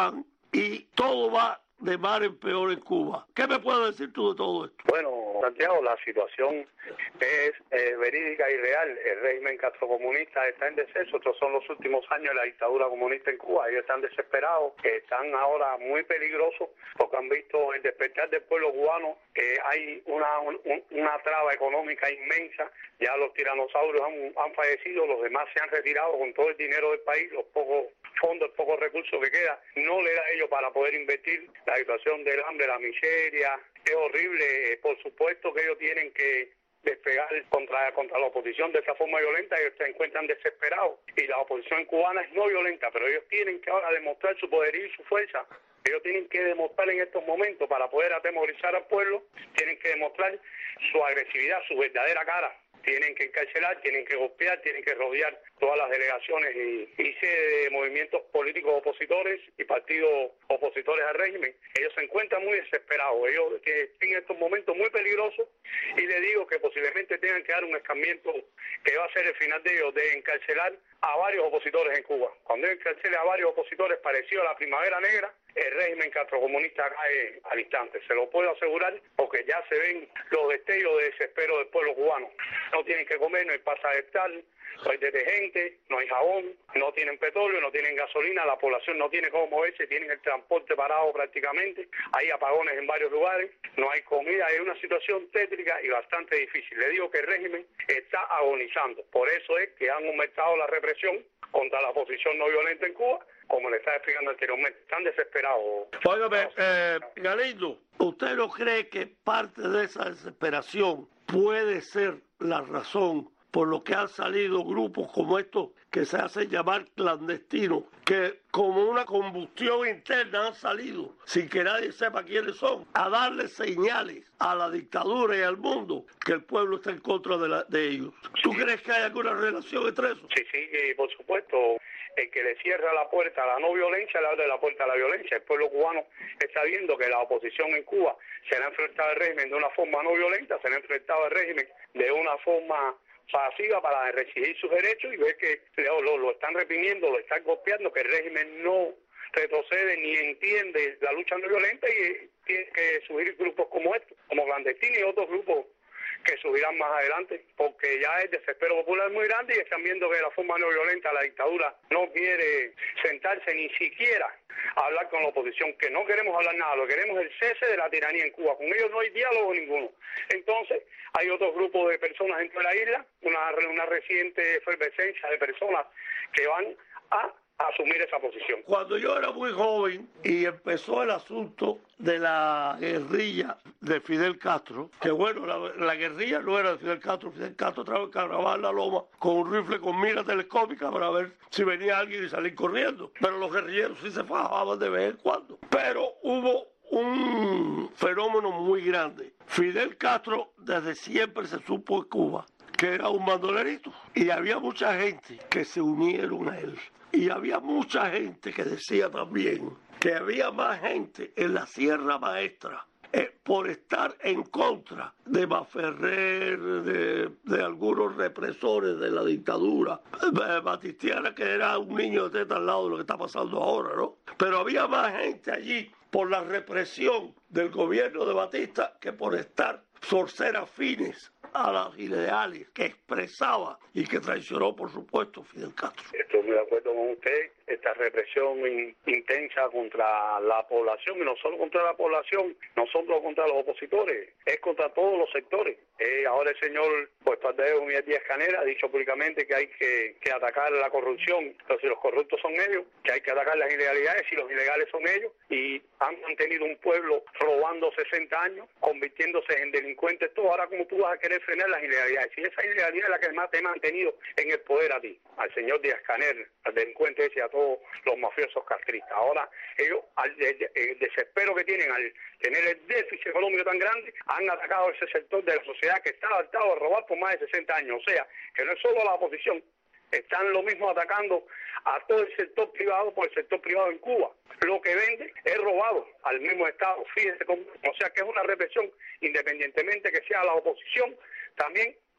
y todo va de mal en peor en Cuba. ¿Qué me puedes decir tú de todo esto? Bueno, Santiago, la situación es eh, verídica y real. El régimen castrocomunista está en deceso. Estos son los últimos años de la dictadura comunista en Cuba. Ellos están desesperados, están ahora muy peligrosos porque han visto el despertar del pueblo cubano. Eh, hay una, un, una traba económica inmensa. Ya los tiranosaurios han, han fallecido, los demás se han retirado con todo el dinero del país, los pocos fondos, pocos recursos que queda, no le da a ellos para poder invertir. La situación del hambre, la miseria, es horrible. Por supuesto que ellos tienen que despegar contra, contra la oposición de esa forma violenta. Ellos se encuentran desesperados y la oposición cubana es no violenta, pero ellos tienen que ahora demostrar su poderío y su fuerza. Ellos tienen que demostrar en estos momentos, para poder atemorizar al pueblo, tienen que demostrar su agresividad, su verdadera cara. Tienen que encarcelar, tienen que golpear, tienen que rodear todas las delegaciones y, y sede de movimientos políticos opositores y partidos opositores al régimen. Ellos se encuentran muy desesperados, ellos que están en estos momentos muy peligrosos, y les digo que posiblemente tengan que dar un escarmiento que va a ser el final de ellos, de encarcelar a varios opositores en Cuba. Cuando ellos encarcelen a varios opositores parecidos a la Primavera Negra, el régimen castrocomunista cae al instante. Se lo puedo asegurar porque ya se ven los destellos de desespero del pueblo cubano. No tienen que comer, no hay pasta de tal, no hay detergente, no hay jabón, no tienen petróleo, no tienen gasolina, la población no tiene cómo moverse, tienen el transporte parado prácticamente, hay apagones en varios lugares, no hay comida, hay una situación tétrica y bastante difícil. Le digo que el régimen está agonizando, por eso es que han aumentado la represión contra la oposición no violenta en Cuba, como le estaba explicando anteriormente. Están desesperados. Óigame, eh, Galindo, ¿usted no cree que parte de esa desesperación puede ser la razón por lo que han salido grupos como estos que se hacen llamar clandestinos, que como una combustión interna han salido, sin que nadie sepa quiénes son, a darle señales a la dictadura y al mundo que el pueblo está en contra de, la, de ellos? ¿Tú sí crees que hay alguna relación entre eso? Sí, sí, eh, por supuesto. El que le cierra la puerta a la no violencia le abre la puerta a la violencia. El pueblo cubano está viendo que la oposición en Cuba se le ha enfrentado al régimen de una forma no violenta, se le ha enfrentado al régimen de una forma pasiva para exigir sus derechos, y ver que lo, lo, lo están reprimiendo, lo están golpeando, que el régimen no retrocede ni entiende la lucha no violenta, y tiene que surgir grupos como estos, como clandestinos y otros grupos que subirán más adelante, porque ya el desespero popular es muy grande y están viendo que de la forma no violenta la dictadura no quiere sentarse ni siquiera a hablar con la oposición, que no queremos hablar nada, lo que queremos es el cese de la tiranía en Cuba. Con ellos no hay diálogo ninguno. Entonces, hay otro grupo de personas dentro de la isla, una, una reciente efervescencia de personas que van a asumir esa posición. Cuando yo era muy joven y empezó el asunto de la guerrilla de Fidel Castro, que bueno, la, la guerrilla no era de Fidel Castro, Fidel Castro trabajaba en la loma con un rifle con mira telescópica para ver si venía alguien y salir corriendo, pero los guerrilleros sí se fajaban de vez en cuando. Pero hubo un fenómeno muy grande. Fidel Castro desde siempre se supo en Cuba que era un bandolerito, y había mucha gente que se unieron a él. Y había mucha gente que decía también que había más gente en la Sierra Maestra eh, por estar en contra de Maferrer, de, de algunos represores de la dictadura eh, batistiana, que era un niño de teta al lado de lo que está pasando ahora, ¿no? Pero había más gente allí por la represión del gobierno de Batista que por estar por ser afines a los ideales que expresaba y que traicionó, por supuesto, Fidel Castro. Estoy muy de acuerdo con usted. Esta represión in, intensa contra la población, y no solo contra la población, no solo contra los opositores, es contra todos los sectores. Eh, ahora el señor pues Tadeo Díaz Canel ha dicho públicamente que hay que, que atacar la corrupción, pero si los corruptos son ellos, que hay que atacar las ilegalidades si los ilegales son ellos, y han mantenido un pueblo robando sesenta años, convirtiéndose en delincuentes todos. Ahora, ¿cómo tú vas a querer frenar las ilegalidades? Si esa ilegalidad es la que más te ha mantenido en el poder a ti, al señor Díaz Canel, al delincuente ese, a todos los mafiosos castristas. Ahora, ellos, al el, el desespero que tienen al tener el déficit económico tan grande, han atacado a ese sector de la sociedad que está adaptado a robar por más de sesenta años. O sea, que no es solo la oposición, están lo mismo atacando a todo el sector privado por el sector privado en Cuba. Lo que vende es robado al mismo Estado. Fíjese cómo, o sea que es una represión, independientemente que sea la oposición, también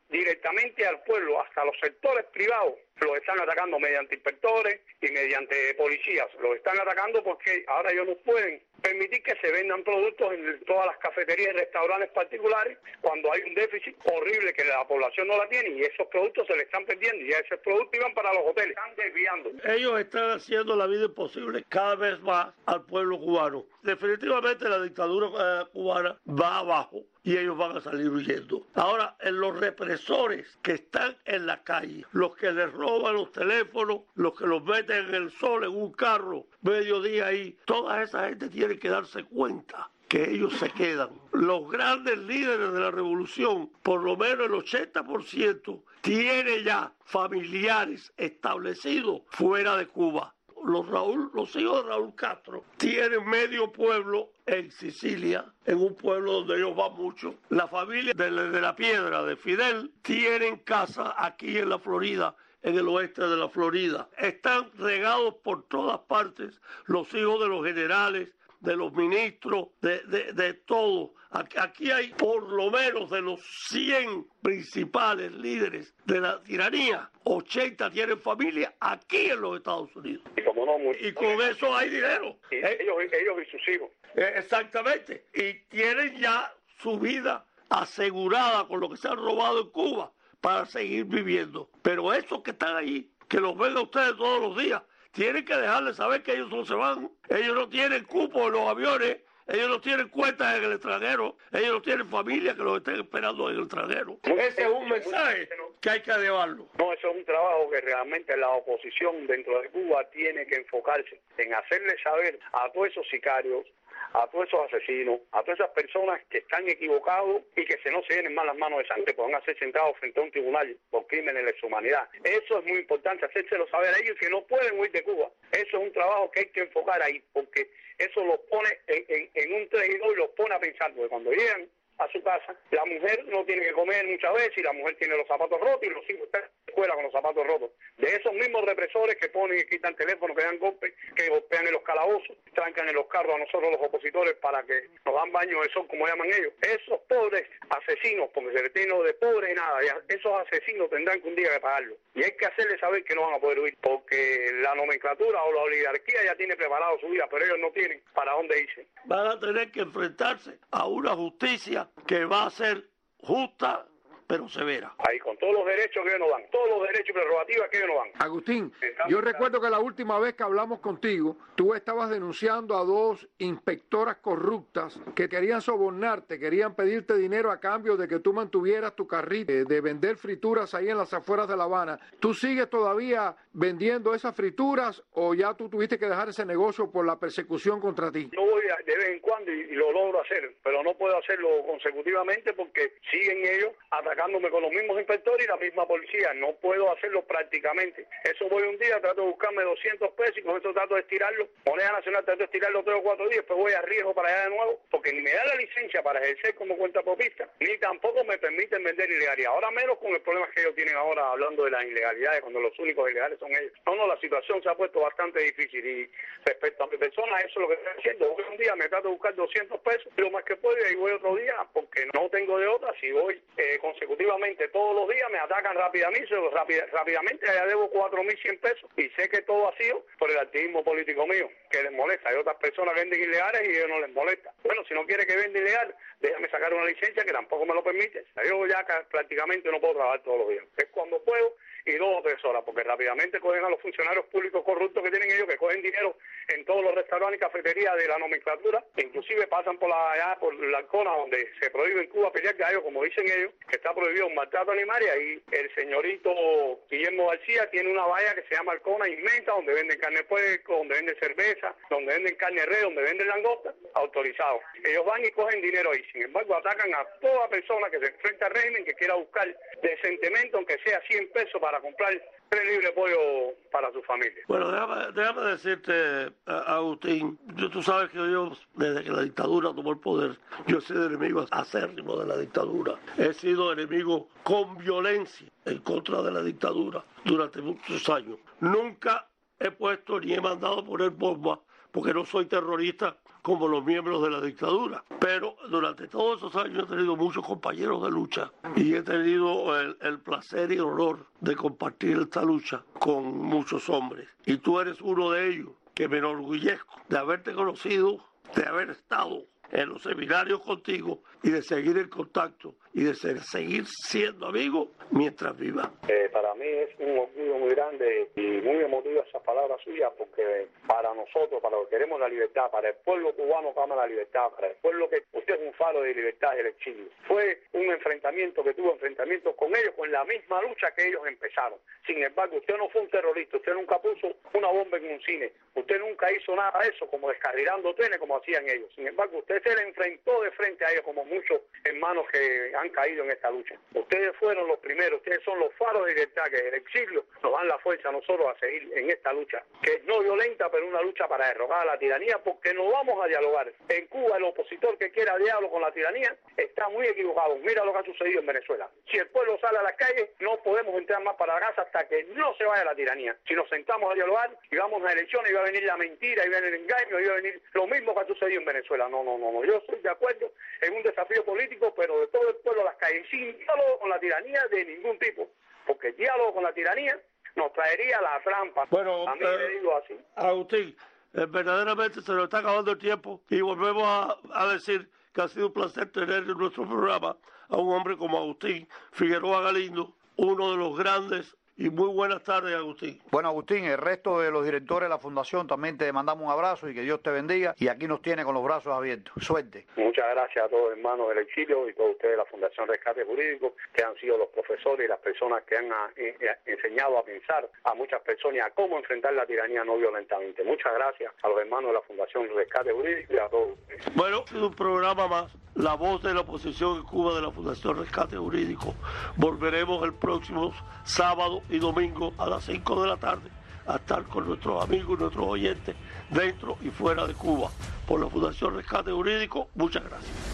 directamente al pueblo, hasta los sectores privados, los están atacando mediante inspectores y mediante policías. Los están atacando porque ahora ellos no pueden permitir que se vendan productos en todas las cafeterías y restaurantes particulares cuando hay un déficit horrible que la población no la tiene, y esos productos se le están perdiendo, y esos productos iban para los hoteles, están desviando. Ellos están haciendo la vida imposible cada vez más al pueblo cubano. Definitivamente la dictadura eh, cubana va abajo y ellos van a salir huyendo. Ahora, en los represores que están en la calle, los que les roban los teléfonos, los que los meten en el sol en un carro, mediodía ahí, toda esa gente tiene que darse cuenta que ellos se quedan. Los grandes líderes de la revolución, por lo menos el ochenta por ciento, tiene ya familiares establecidos fuera de Cuba. Los, Raúl, los hijos de Raúl Castro tienen medio pueblo en Sicilia, en un pueblo donde ellos van mucho. La familia de, de la Piedra, de Fidel, tienen casa aquí en la Florida, en el oeste de la Florida. Están regados por todas partes los hijos de los generales, de los ministros, de, de, de todo. Aquí hay por lo menos de los cien principales líderes de la tiranía, ochenta tienen familia aquí en los Estados Unidos. Y, como no, muy, y con eso hay dinero. Y ¿eh? ellos, ellos y sus hijos. Eh, exactamente. Y tienen ya su vida asegurada con lo que se han robado en Cuba para seguir viviendo. Pero esos que están ahí, que los ven a ustedes todos los días, tienen que dejarles saber que ellos no se van. Ellos no tienen cupo en los aviones, ellos no tienen cuentas en el extranjero, ellos no tienen familia que los estén esperando en el extranjero. Ese es un mensaje que hay que llevarlo. No, eso es un trabajo que realmente la oposición dentro de Cuba tiene que enfocarse en hacerle saber a todos esos sicarios, a todos esos asesinos, a todas esas personas que están equivocados y que se no se llenen más las manos de sangre, pues van a ser sentados frente a un tribunal por crímenes de lesa humanidad. Eso es muy importante, hacérselo saber a ellos que no pueden huir de Cuba. Eso es un trabajo que hay que enfocar ahí, porque eso los pone en, en, en un traidor y los pone a pensar, porque cuando llegan a su casa, la mujer no tiene que comer muchas veces y la mujer tiene los zapatos rotos y los hijos están en la escuela con los zapatos rotos. De esos mismos represores que ponen y quitan teléfonos, que dan golpes, que golpean en los calabozos, trancan en los carros a nosotros los opositores para que nos dan baño de sol, como llaman ellos. Esos pobres asesinos, porque se les tiene de pobre y nada, ya, esos asesinos tendrán que un día que pagarlo. Y hay que hacerles saber que no van a poder huir, porque la nomenclatura o la oligarquía ya tiene preparado su vida, pero ellos no tienen para dónde irse. Van a tener que enfrentarse a una justicia que va a ser justa pero severa. Ahí con todos los derechos que ellos nos dan, todos los derechos y prerrogativas que ellos nos dan. Agustín, yo recuerdo que la última vez que hablamos contigo, tú estabas denunciando a dos inspectoras corruptas que querían sobornarte, querían pedirte dinero a cambio de que tú mantuvieras tu carrito de, de vender frituras ahí en las afueras de La Habana. ¿Tú sigues todavía vendiendo esas frituras o ya tú tuviste que dejar ese negocio por la persecución contra ti? Yo voy de vez en cuando y, y lo logro hacer, pero no puedo hacerlo consecutivamente porque siguen ellos atacando con los mismos inspectores y la misma policía. No puedo hacerlo prácticamente. Eso voy un día, trato de buscarme doscientos pesos y con eso trato de estirarlo. Moneda Nacional trato de estirarlo tres o cuatro días, después voy a riesgo para allá de nuevo, porque ni me da la licencia para ejercer como cuentapropista, ni tampoco me permiten vender ilegalidad. Ahora menos con el problema que ellos tienen ahora hablando de las ilegalidades, cuando los únicos ilegales son ellos. No, no, la situación se ha puesto bastante difícil y respecto a mi persona, eso es lo que estoy haciendo. Voy un día, me trato de buscar doscientos pesos, lo más que puedo, y voy otro día, porque no tengo de otra. Si voy eh, consecutivamente todos los días, me atacan rápidamente, rápid, rápidamente, allá debo cuatro mil cien pesos, y sé que todo ha sido por el activismo político mío, que les molesta. Hay otras personas que venden ilegales y a ellos no les molesta. Bueno, si no quiere que venda ilegal, déjame sacar una licencia que tampoco me lo permite. Yo ya prácticamente no puedo trabajar todos los días. Es cuando puedo y dos o tres horas, porque rápidamente cogen a los funcionarios públicos corruptos que tienen ellos, que cogen dinero en todos los restaurantes y cafeterías de la nomenclatura, que inclusive pasan por la allá por la zona donde se prohíbe en Cuba pelear gallo, como dicen ellos, que está prohibido un maltrato animal, y ahí el señorito Guillermo García tiene una valla que se llama Alcona inmensa, donde venden carne de puerco, donde venden cerveza, donde venden carne de res, donde venden langosta, autorizado. Ellos van y cogen dinero ahí. Sin embargo, atacan a toda persona que se enfrenta al régimen, que quiera buscar decentemente, aunque sea cien pesos, para comprar tres libres de pollo para su familia. Bueno, déjame, déjame decirte, Agustín, yo, tú sabes que yo, desde que la dictadura tomó el poder, yo he sido enemigo acérrimo de la dictadura. He sido enemigo con violencia en contra de la dictadura durante muchos años. Nunca he puesto ni he mandado poner bombas, porque no soy terrorista, como los miembros de la dictadura. Pero durante todos esos años he tenido muchos compañeros de lucha y he tenido el, el placer y el honor de compartir esta lucha con muchos hombres. Y tú eres uno de ellos, que me enorgullezco de haberte conocido, de haber estado en los seminarios contigo y de seguir en contacto y de ser, seguir siendo amigos mientras viva. Eh, para mí es un orgullo muy grande y muy emotiva esas palabras suyas, porque para nosotros, para los que queremos la libertad, para el pueblo cubano que ama la libertad, para el pueblo que usted es un faro de libertad y el exilio, fue un enfrentamiento que tuvo enfrentamientos con ellos, con la misma lucha que ellos empezaron. Sin embargo, usted no fue un terrorista, usted nunca puso una bomba en un cine, usted nunca hizo nada de eso, como descarrilando trenes como hacían ellos. Sin embargo, usted se le enfrentó de frente a ellos, como muchos hermanos que han caído en esta lucha. Ustedes fueron los primeros, ustedes son los faros de libertad, que el exilio nos dan la fuerza a nosotros a seguir en esta lucha, que es no violenta, pero una lucha para derrocar a la tiranía, porque no vamos a dialogar. En Cuba, el opositor que quiera diálogo con la tiranía está muy equivocado. Mira lo que ha sucedido en Venezuela. Si el pueblo sale a las calles, no podemos entrar más para la casa hasta que no se vaya la tiranía. Si nos sentamos a dialogar y vamos a elecciones, y va a venir la mentira, y va a venir el engaño, y va a venir lo mismo que ha sucedido en Venezuela. No, no, no, no. Yo estoy de acuerdo en un desafío político, pero de todo el pueblo a las calles, sin diálogo con la tiranía de ningún tipo, porque el diálogo con la tiranía nos traería la trampa. Bueno, a mí eh, le digo así. Agustín, eh, verdaderamente se nos está acabando el tiempo y volvemos a, a decir que ha sido un placer tener en nuestro programa a un hombre como Agustín Figueroa Galindo, uno de los grandes. Y muy buenas tardes, Agustín. Bueno, Agustín, el resto de los directores de la Fundación también te mandamos un abrazo y que Dios te bendiga. Y aquí nos tiene con los brazos abiertos. Suerte. Muchas gracias a todos los hermanos del exilio y todos ustedes de la Fundación Rescate Jurídico, que han sido los profesores y las personas que han a, eh, enseñado a pensar a muchas personas a cómo enfrentar la tiranía no violentamente. Muchas gracias a los hermanos de la Fundación Rescate Jurídico y a todos ustedes. Bueno, es un programa más. La voz de la oposición en Cuba de la Fundación Rescate Jurídico. Volveremos el próximo sábado y domingo a las cinco de la tarde a estar con nuestros amigos y nuestros oyentes dentro y fuera de Cuba. Por la Fundación Rescate Jurídico, muchas gracias.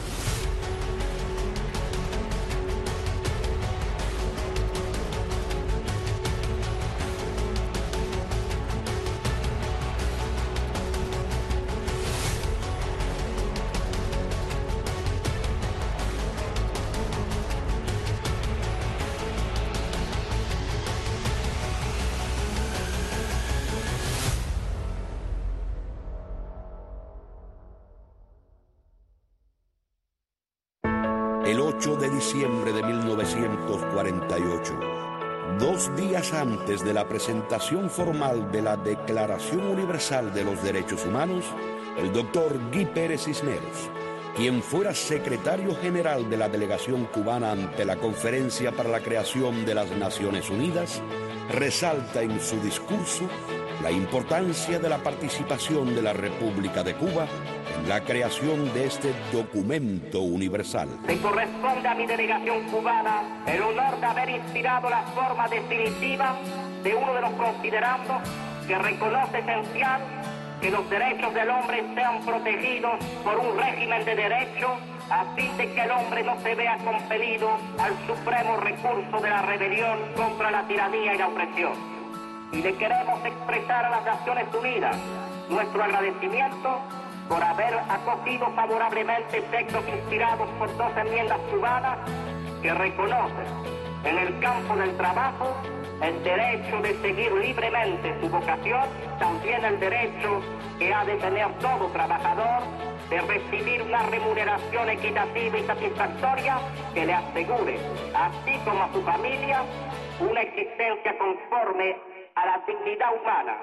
El ocho de diciembre de mil novecientos cuarenta y ocho, dos días antes de la presentación formal de la Declaración Universal de los Derechos Humanos, el doctor Guy Pérez Cisneros, quien fuera secretario general de la delegación cubana ante la Conferencia para la Creación de las Naciones Unidas, resalta en su discurso la importancia de la participación de la República de Cuba en la creación de este documento universal. Me corresponde a mi delegación cubana el honor de haber inspirado la forma definitiva de uno de los considerandos que reconoce esencial que los derechos del hombre sean protegidos por un régimen de derecho a fin de que el hombre no se vea compelido al supremo recurso de la rebelión contra la tiranía y la opresión. Y le queremos expresar a las Naciones Unidas nuestro agradecimiento por haber acogido favorablemente textos inspirados por dos enmiendas cubanas que reconocen en el campo del trabajo el derecho de seguir libremente su vocación, también el derecho que ha de tener todo trabajador de recibir una remuneración equitativa y satisfactoria que le asegure, así como a su familia, una existencia conforme a la dignidad humana.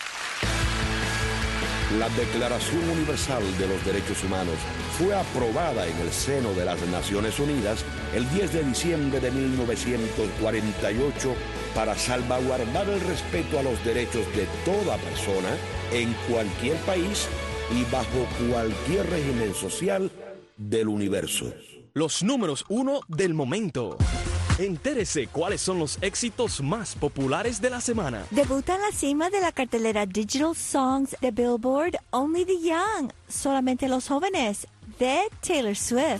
La Declaración Universal de los Derechos Humanos fue aprobada en el seno de las Naciones Unidas el diez de diciembre de mil novecientos cuarenta y ocho para salvaguardar el respeto a los derechos de toda persona en cualquier país y bajo cualquier régimen social del universo. Los números uno del momento. Entérese cuáles son los éxitos más populares de la semana. Debuta en la cima de la cartelera Digital Songs de Billboard Only the Young, solamente los jóvenes, de Taylor Swift.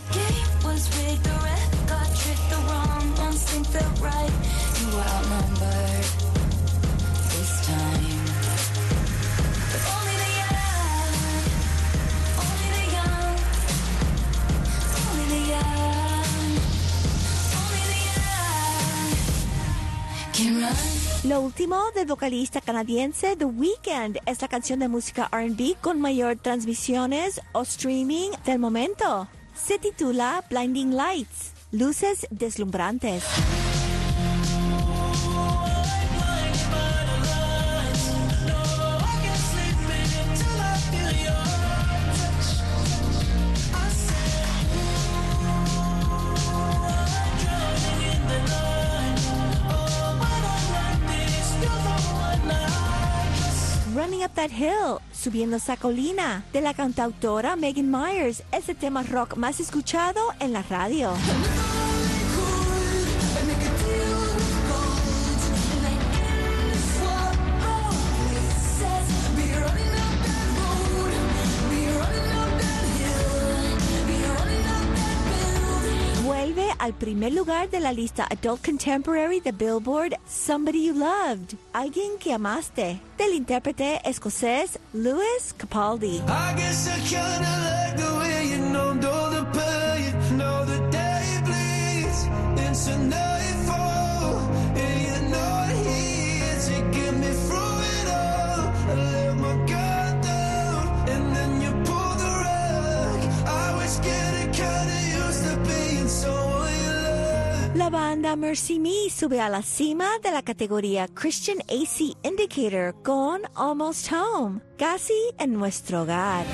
Lo último del vocalista canadiense The Weeknd es la canción de música R and B con mayor transmisiones o streaming del momento. Se titula Blinding Lights, luces deslumbrantes. Running Up That Hill, Subiendo esa colina, de la cantautora Megan Myers, es el tema rock más escuchado en la radio. Vuelve al primer lugar de la lista Adult Contemporary de Billboard, Somebody You Loved, Alguien que amaste, del intérprete escocés Lewis Capaldi. I guess I kinda like the way you know, know the pain, know the day bleeds into nightfall, and you're not here to get me through it all. I let my guard down, and then you pull the rug. I was getting kinda used to being someone you love. La banda Mercy Me sube a la cima de la categoría Christian A C Indicator con Almost Home, casi en nuestro hogar.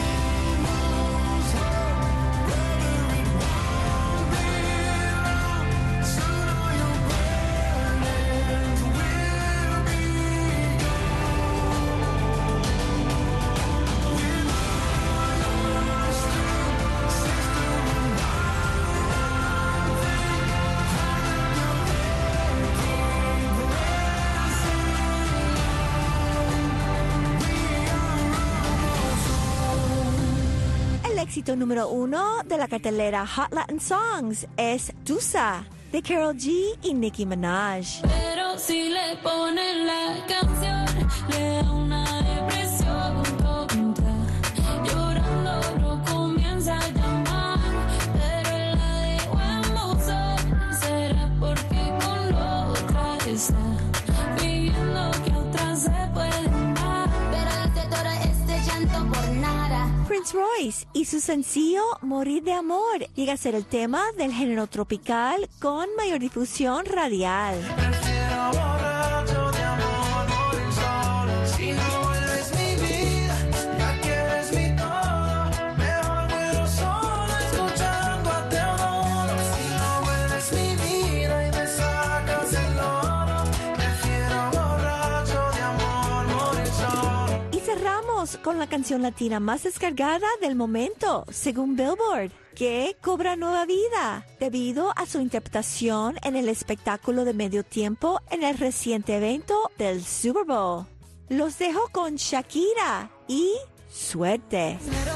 Éxito número uno de la cartelera Hot Latin Songs es Tusa, de Karol G y Nicki Minaj. Pero si le ponen la canción, le da una depresión tonta. Llorando no comienza a llamar, pero él la dejó en buzón. Será porque con la otra está pidiendo que otra se pueden dar. Pero hace todo este llanto por nada. Prince Royce y su sencillo Morir de Amor llega a ser el tema del género tropical con mayor difusión radial. Prefiero borracho de amor, morir solo. Si no vuelves mi vida, ya que eres mi todo. Mejor muero solo escuchando a Teodoro. Si no vuelves mi vida y me sacas el oro. Prefiero borracho de amor, morir solo. Y cerramos con la canción latina más descargada del momento, según Billboard, que cobra nueva vida debido a su interpretación en el espectáculo de medio tiempo en el reciente evento del Super Bowl. Los dejo con Shakira y Suerte.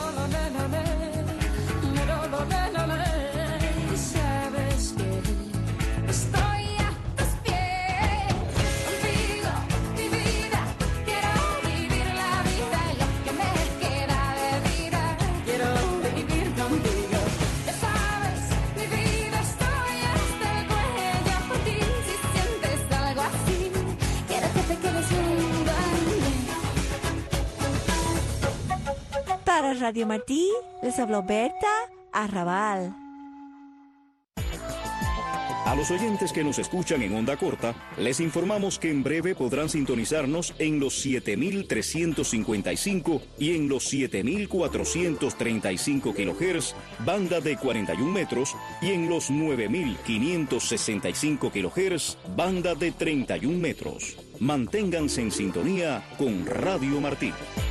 Sabes que estoy a tus pies. Contigo, mi vida. Quiero vivir la vida y lo que me queda de vida. Quiero vivir contigo. Ya sabes, mi vida, estoy hasta el cuello por ti. Si sientes algo así, quiero que te quedes junto a mí. Para Radio Martí, les habló Berta Arrabal. A los oyentes que nos escuchan en onda corta, les informamos que en breve podrán sintonizarnos en los siete mil trescientos cincuenta y cinco y en los siete mil cuatrocientos treinta y cinco kilohertz, banda de cuarenta y un metros, y en los nueve mil quinientos sesenta y cinco kilohertz, banda de treinta y un metros. Manténganse en sintonía con Radio Martí.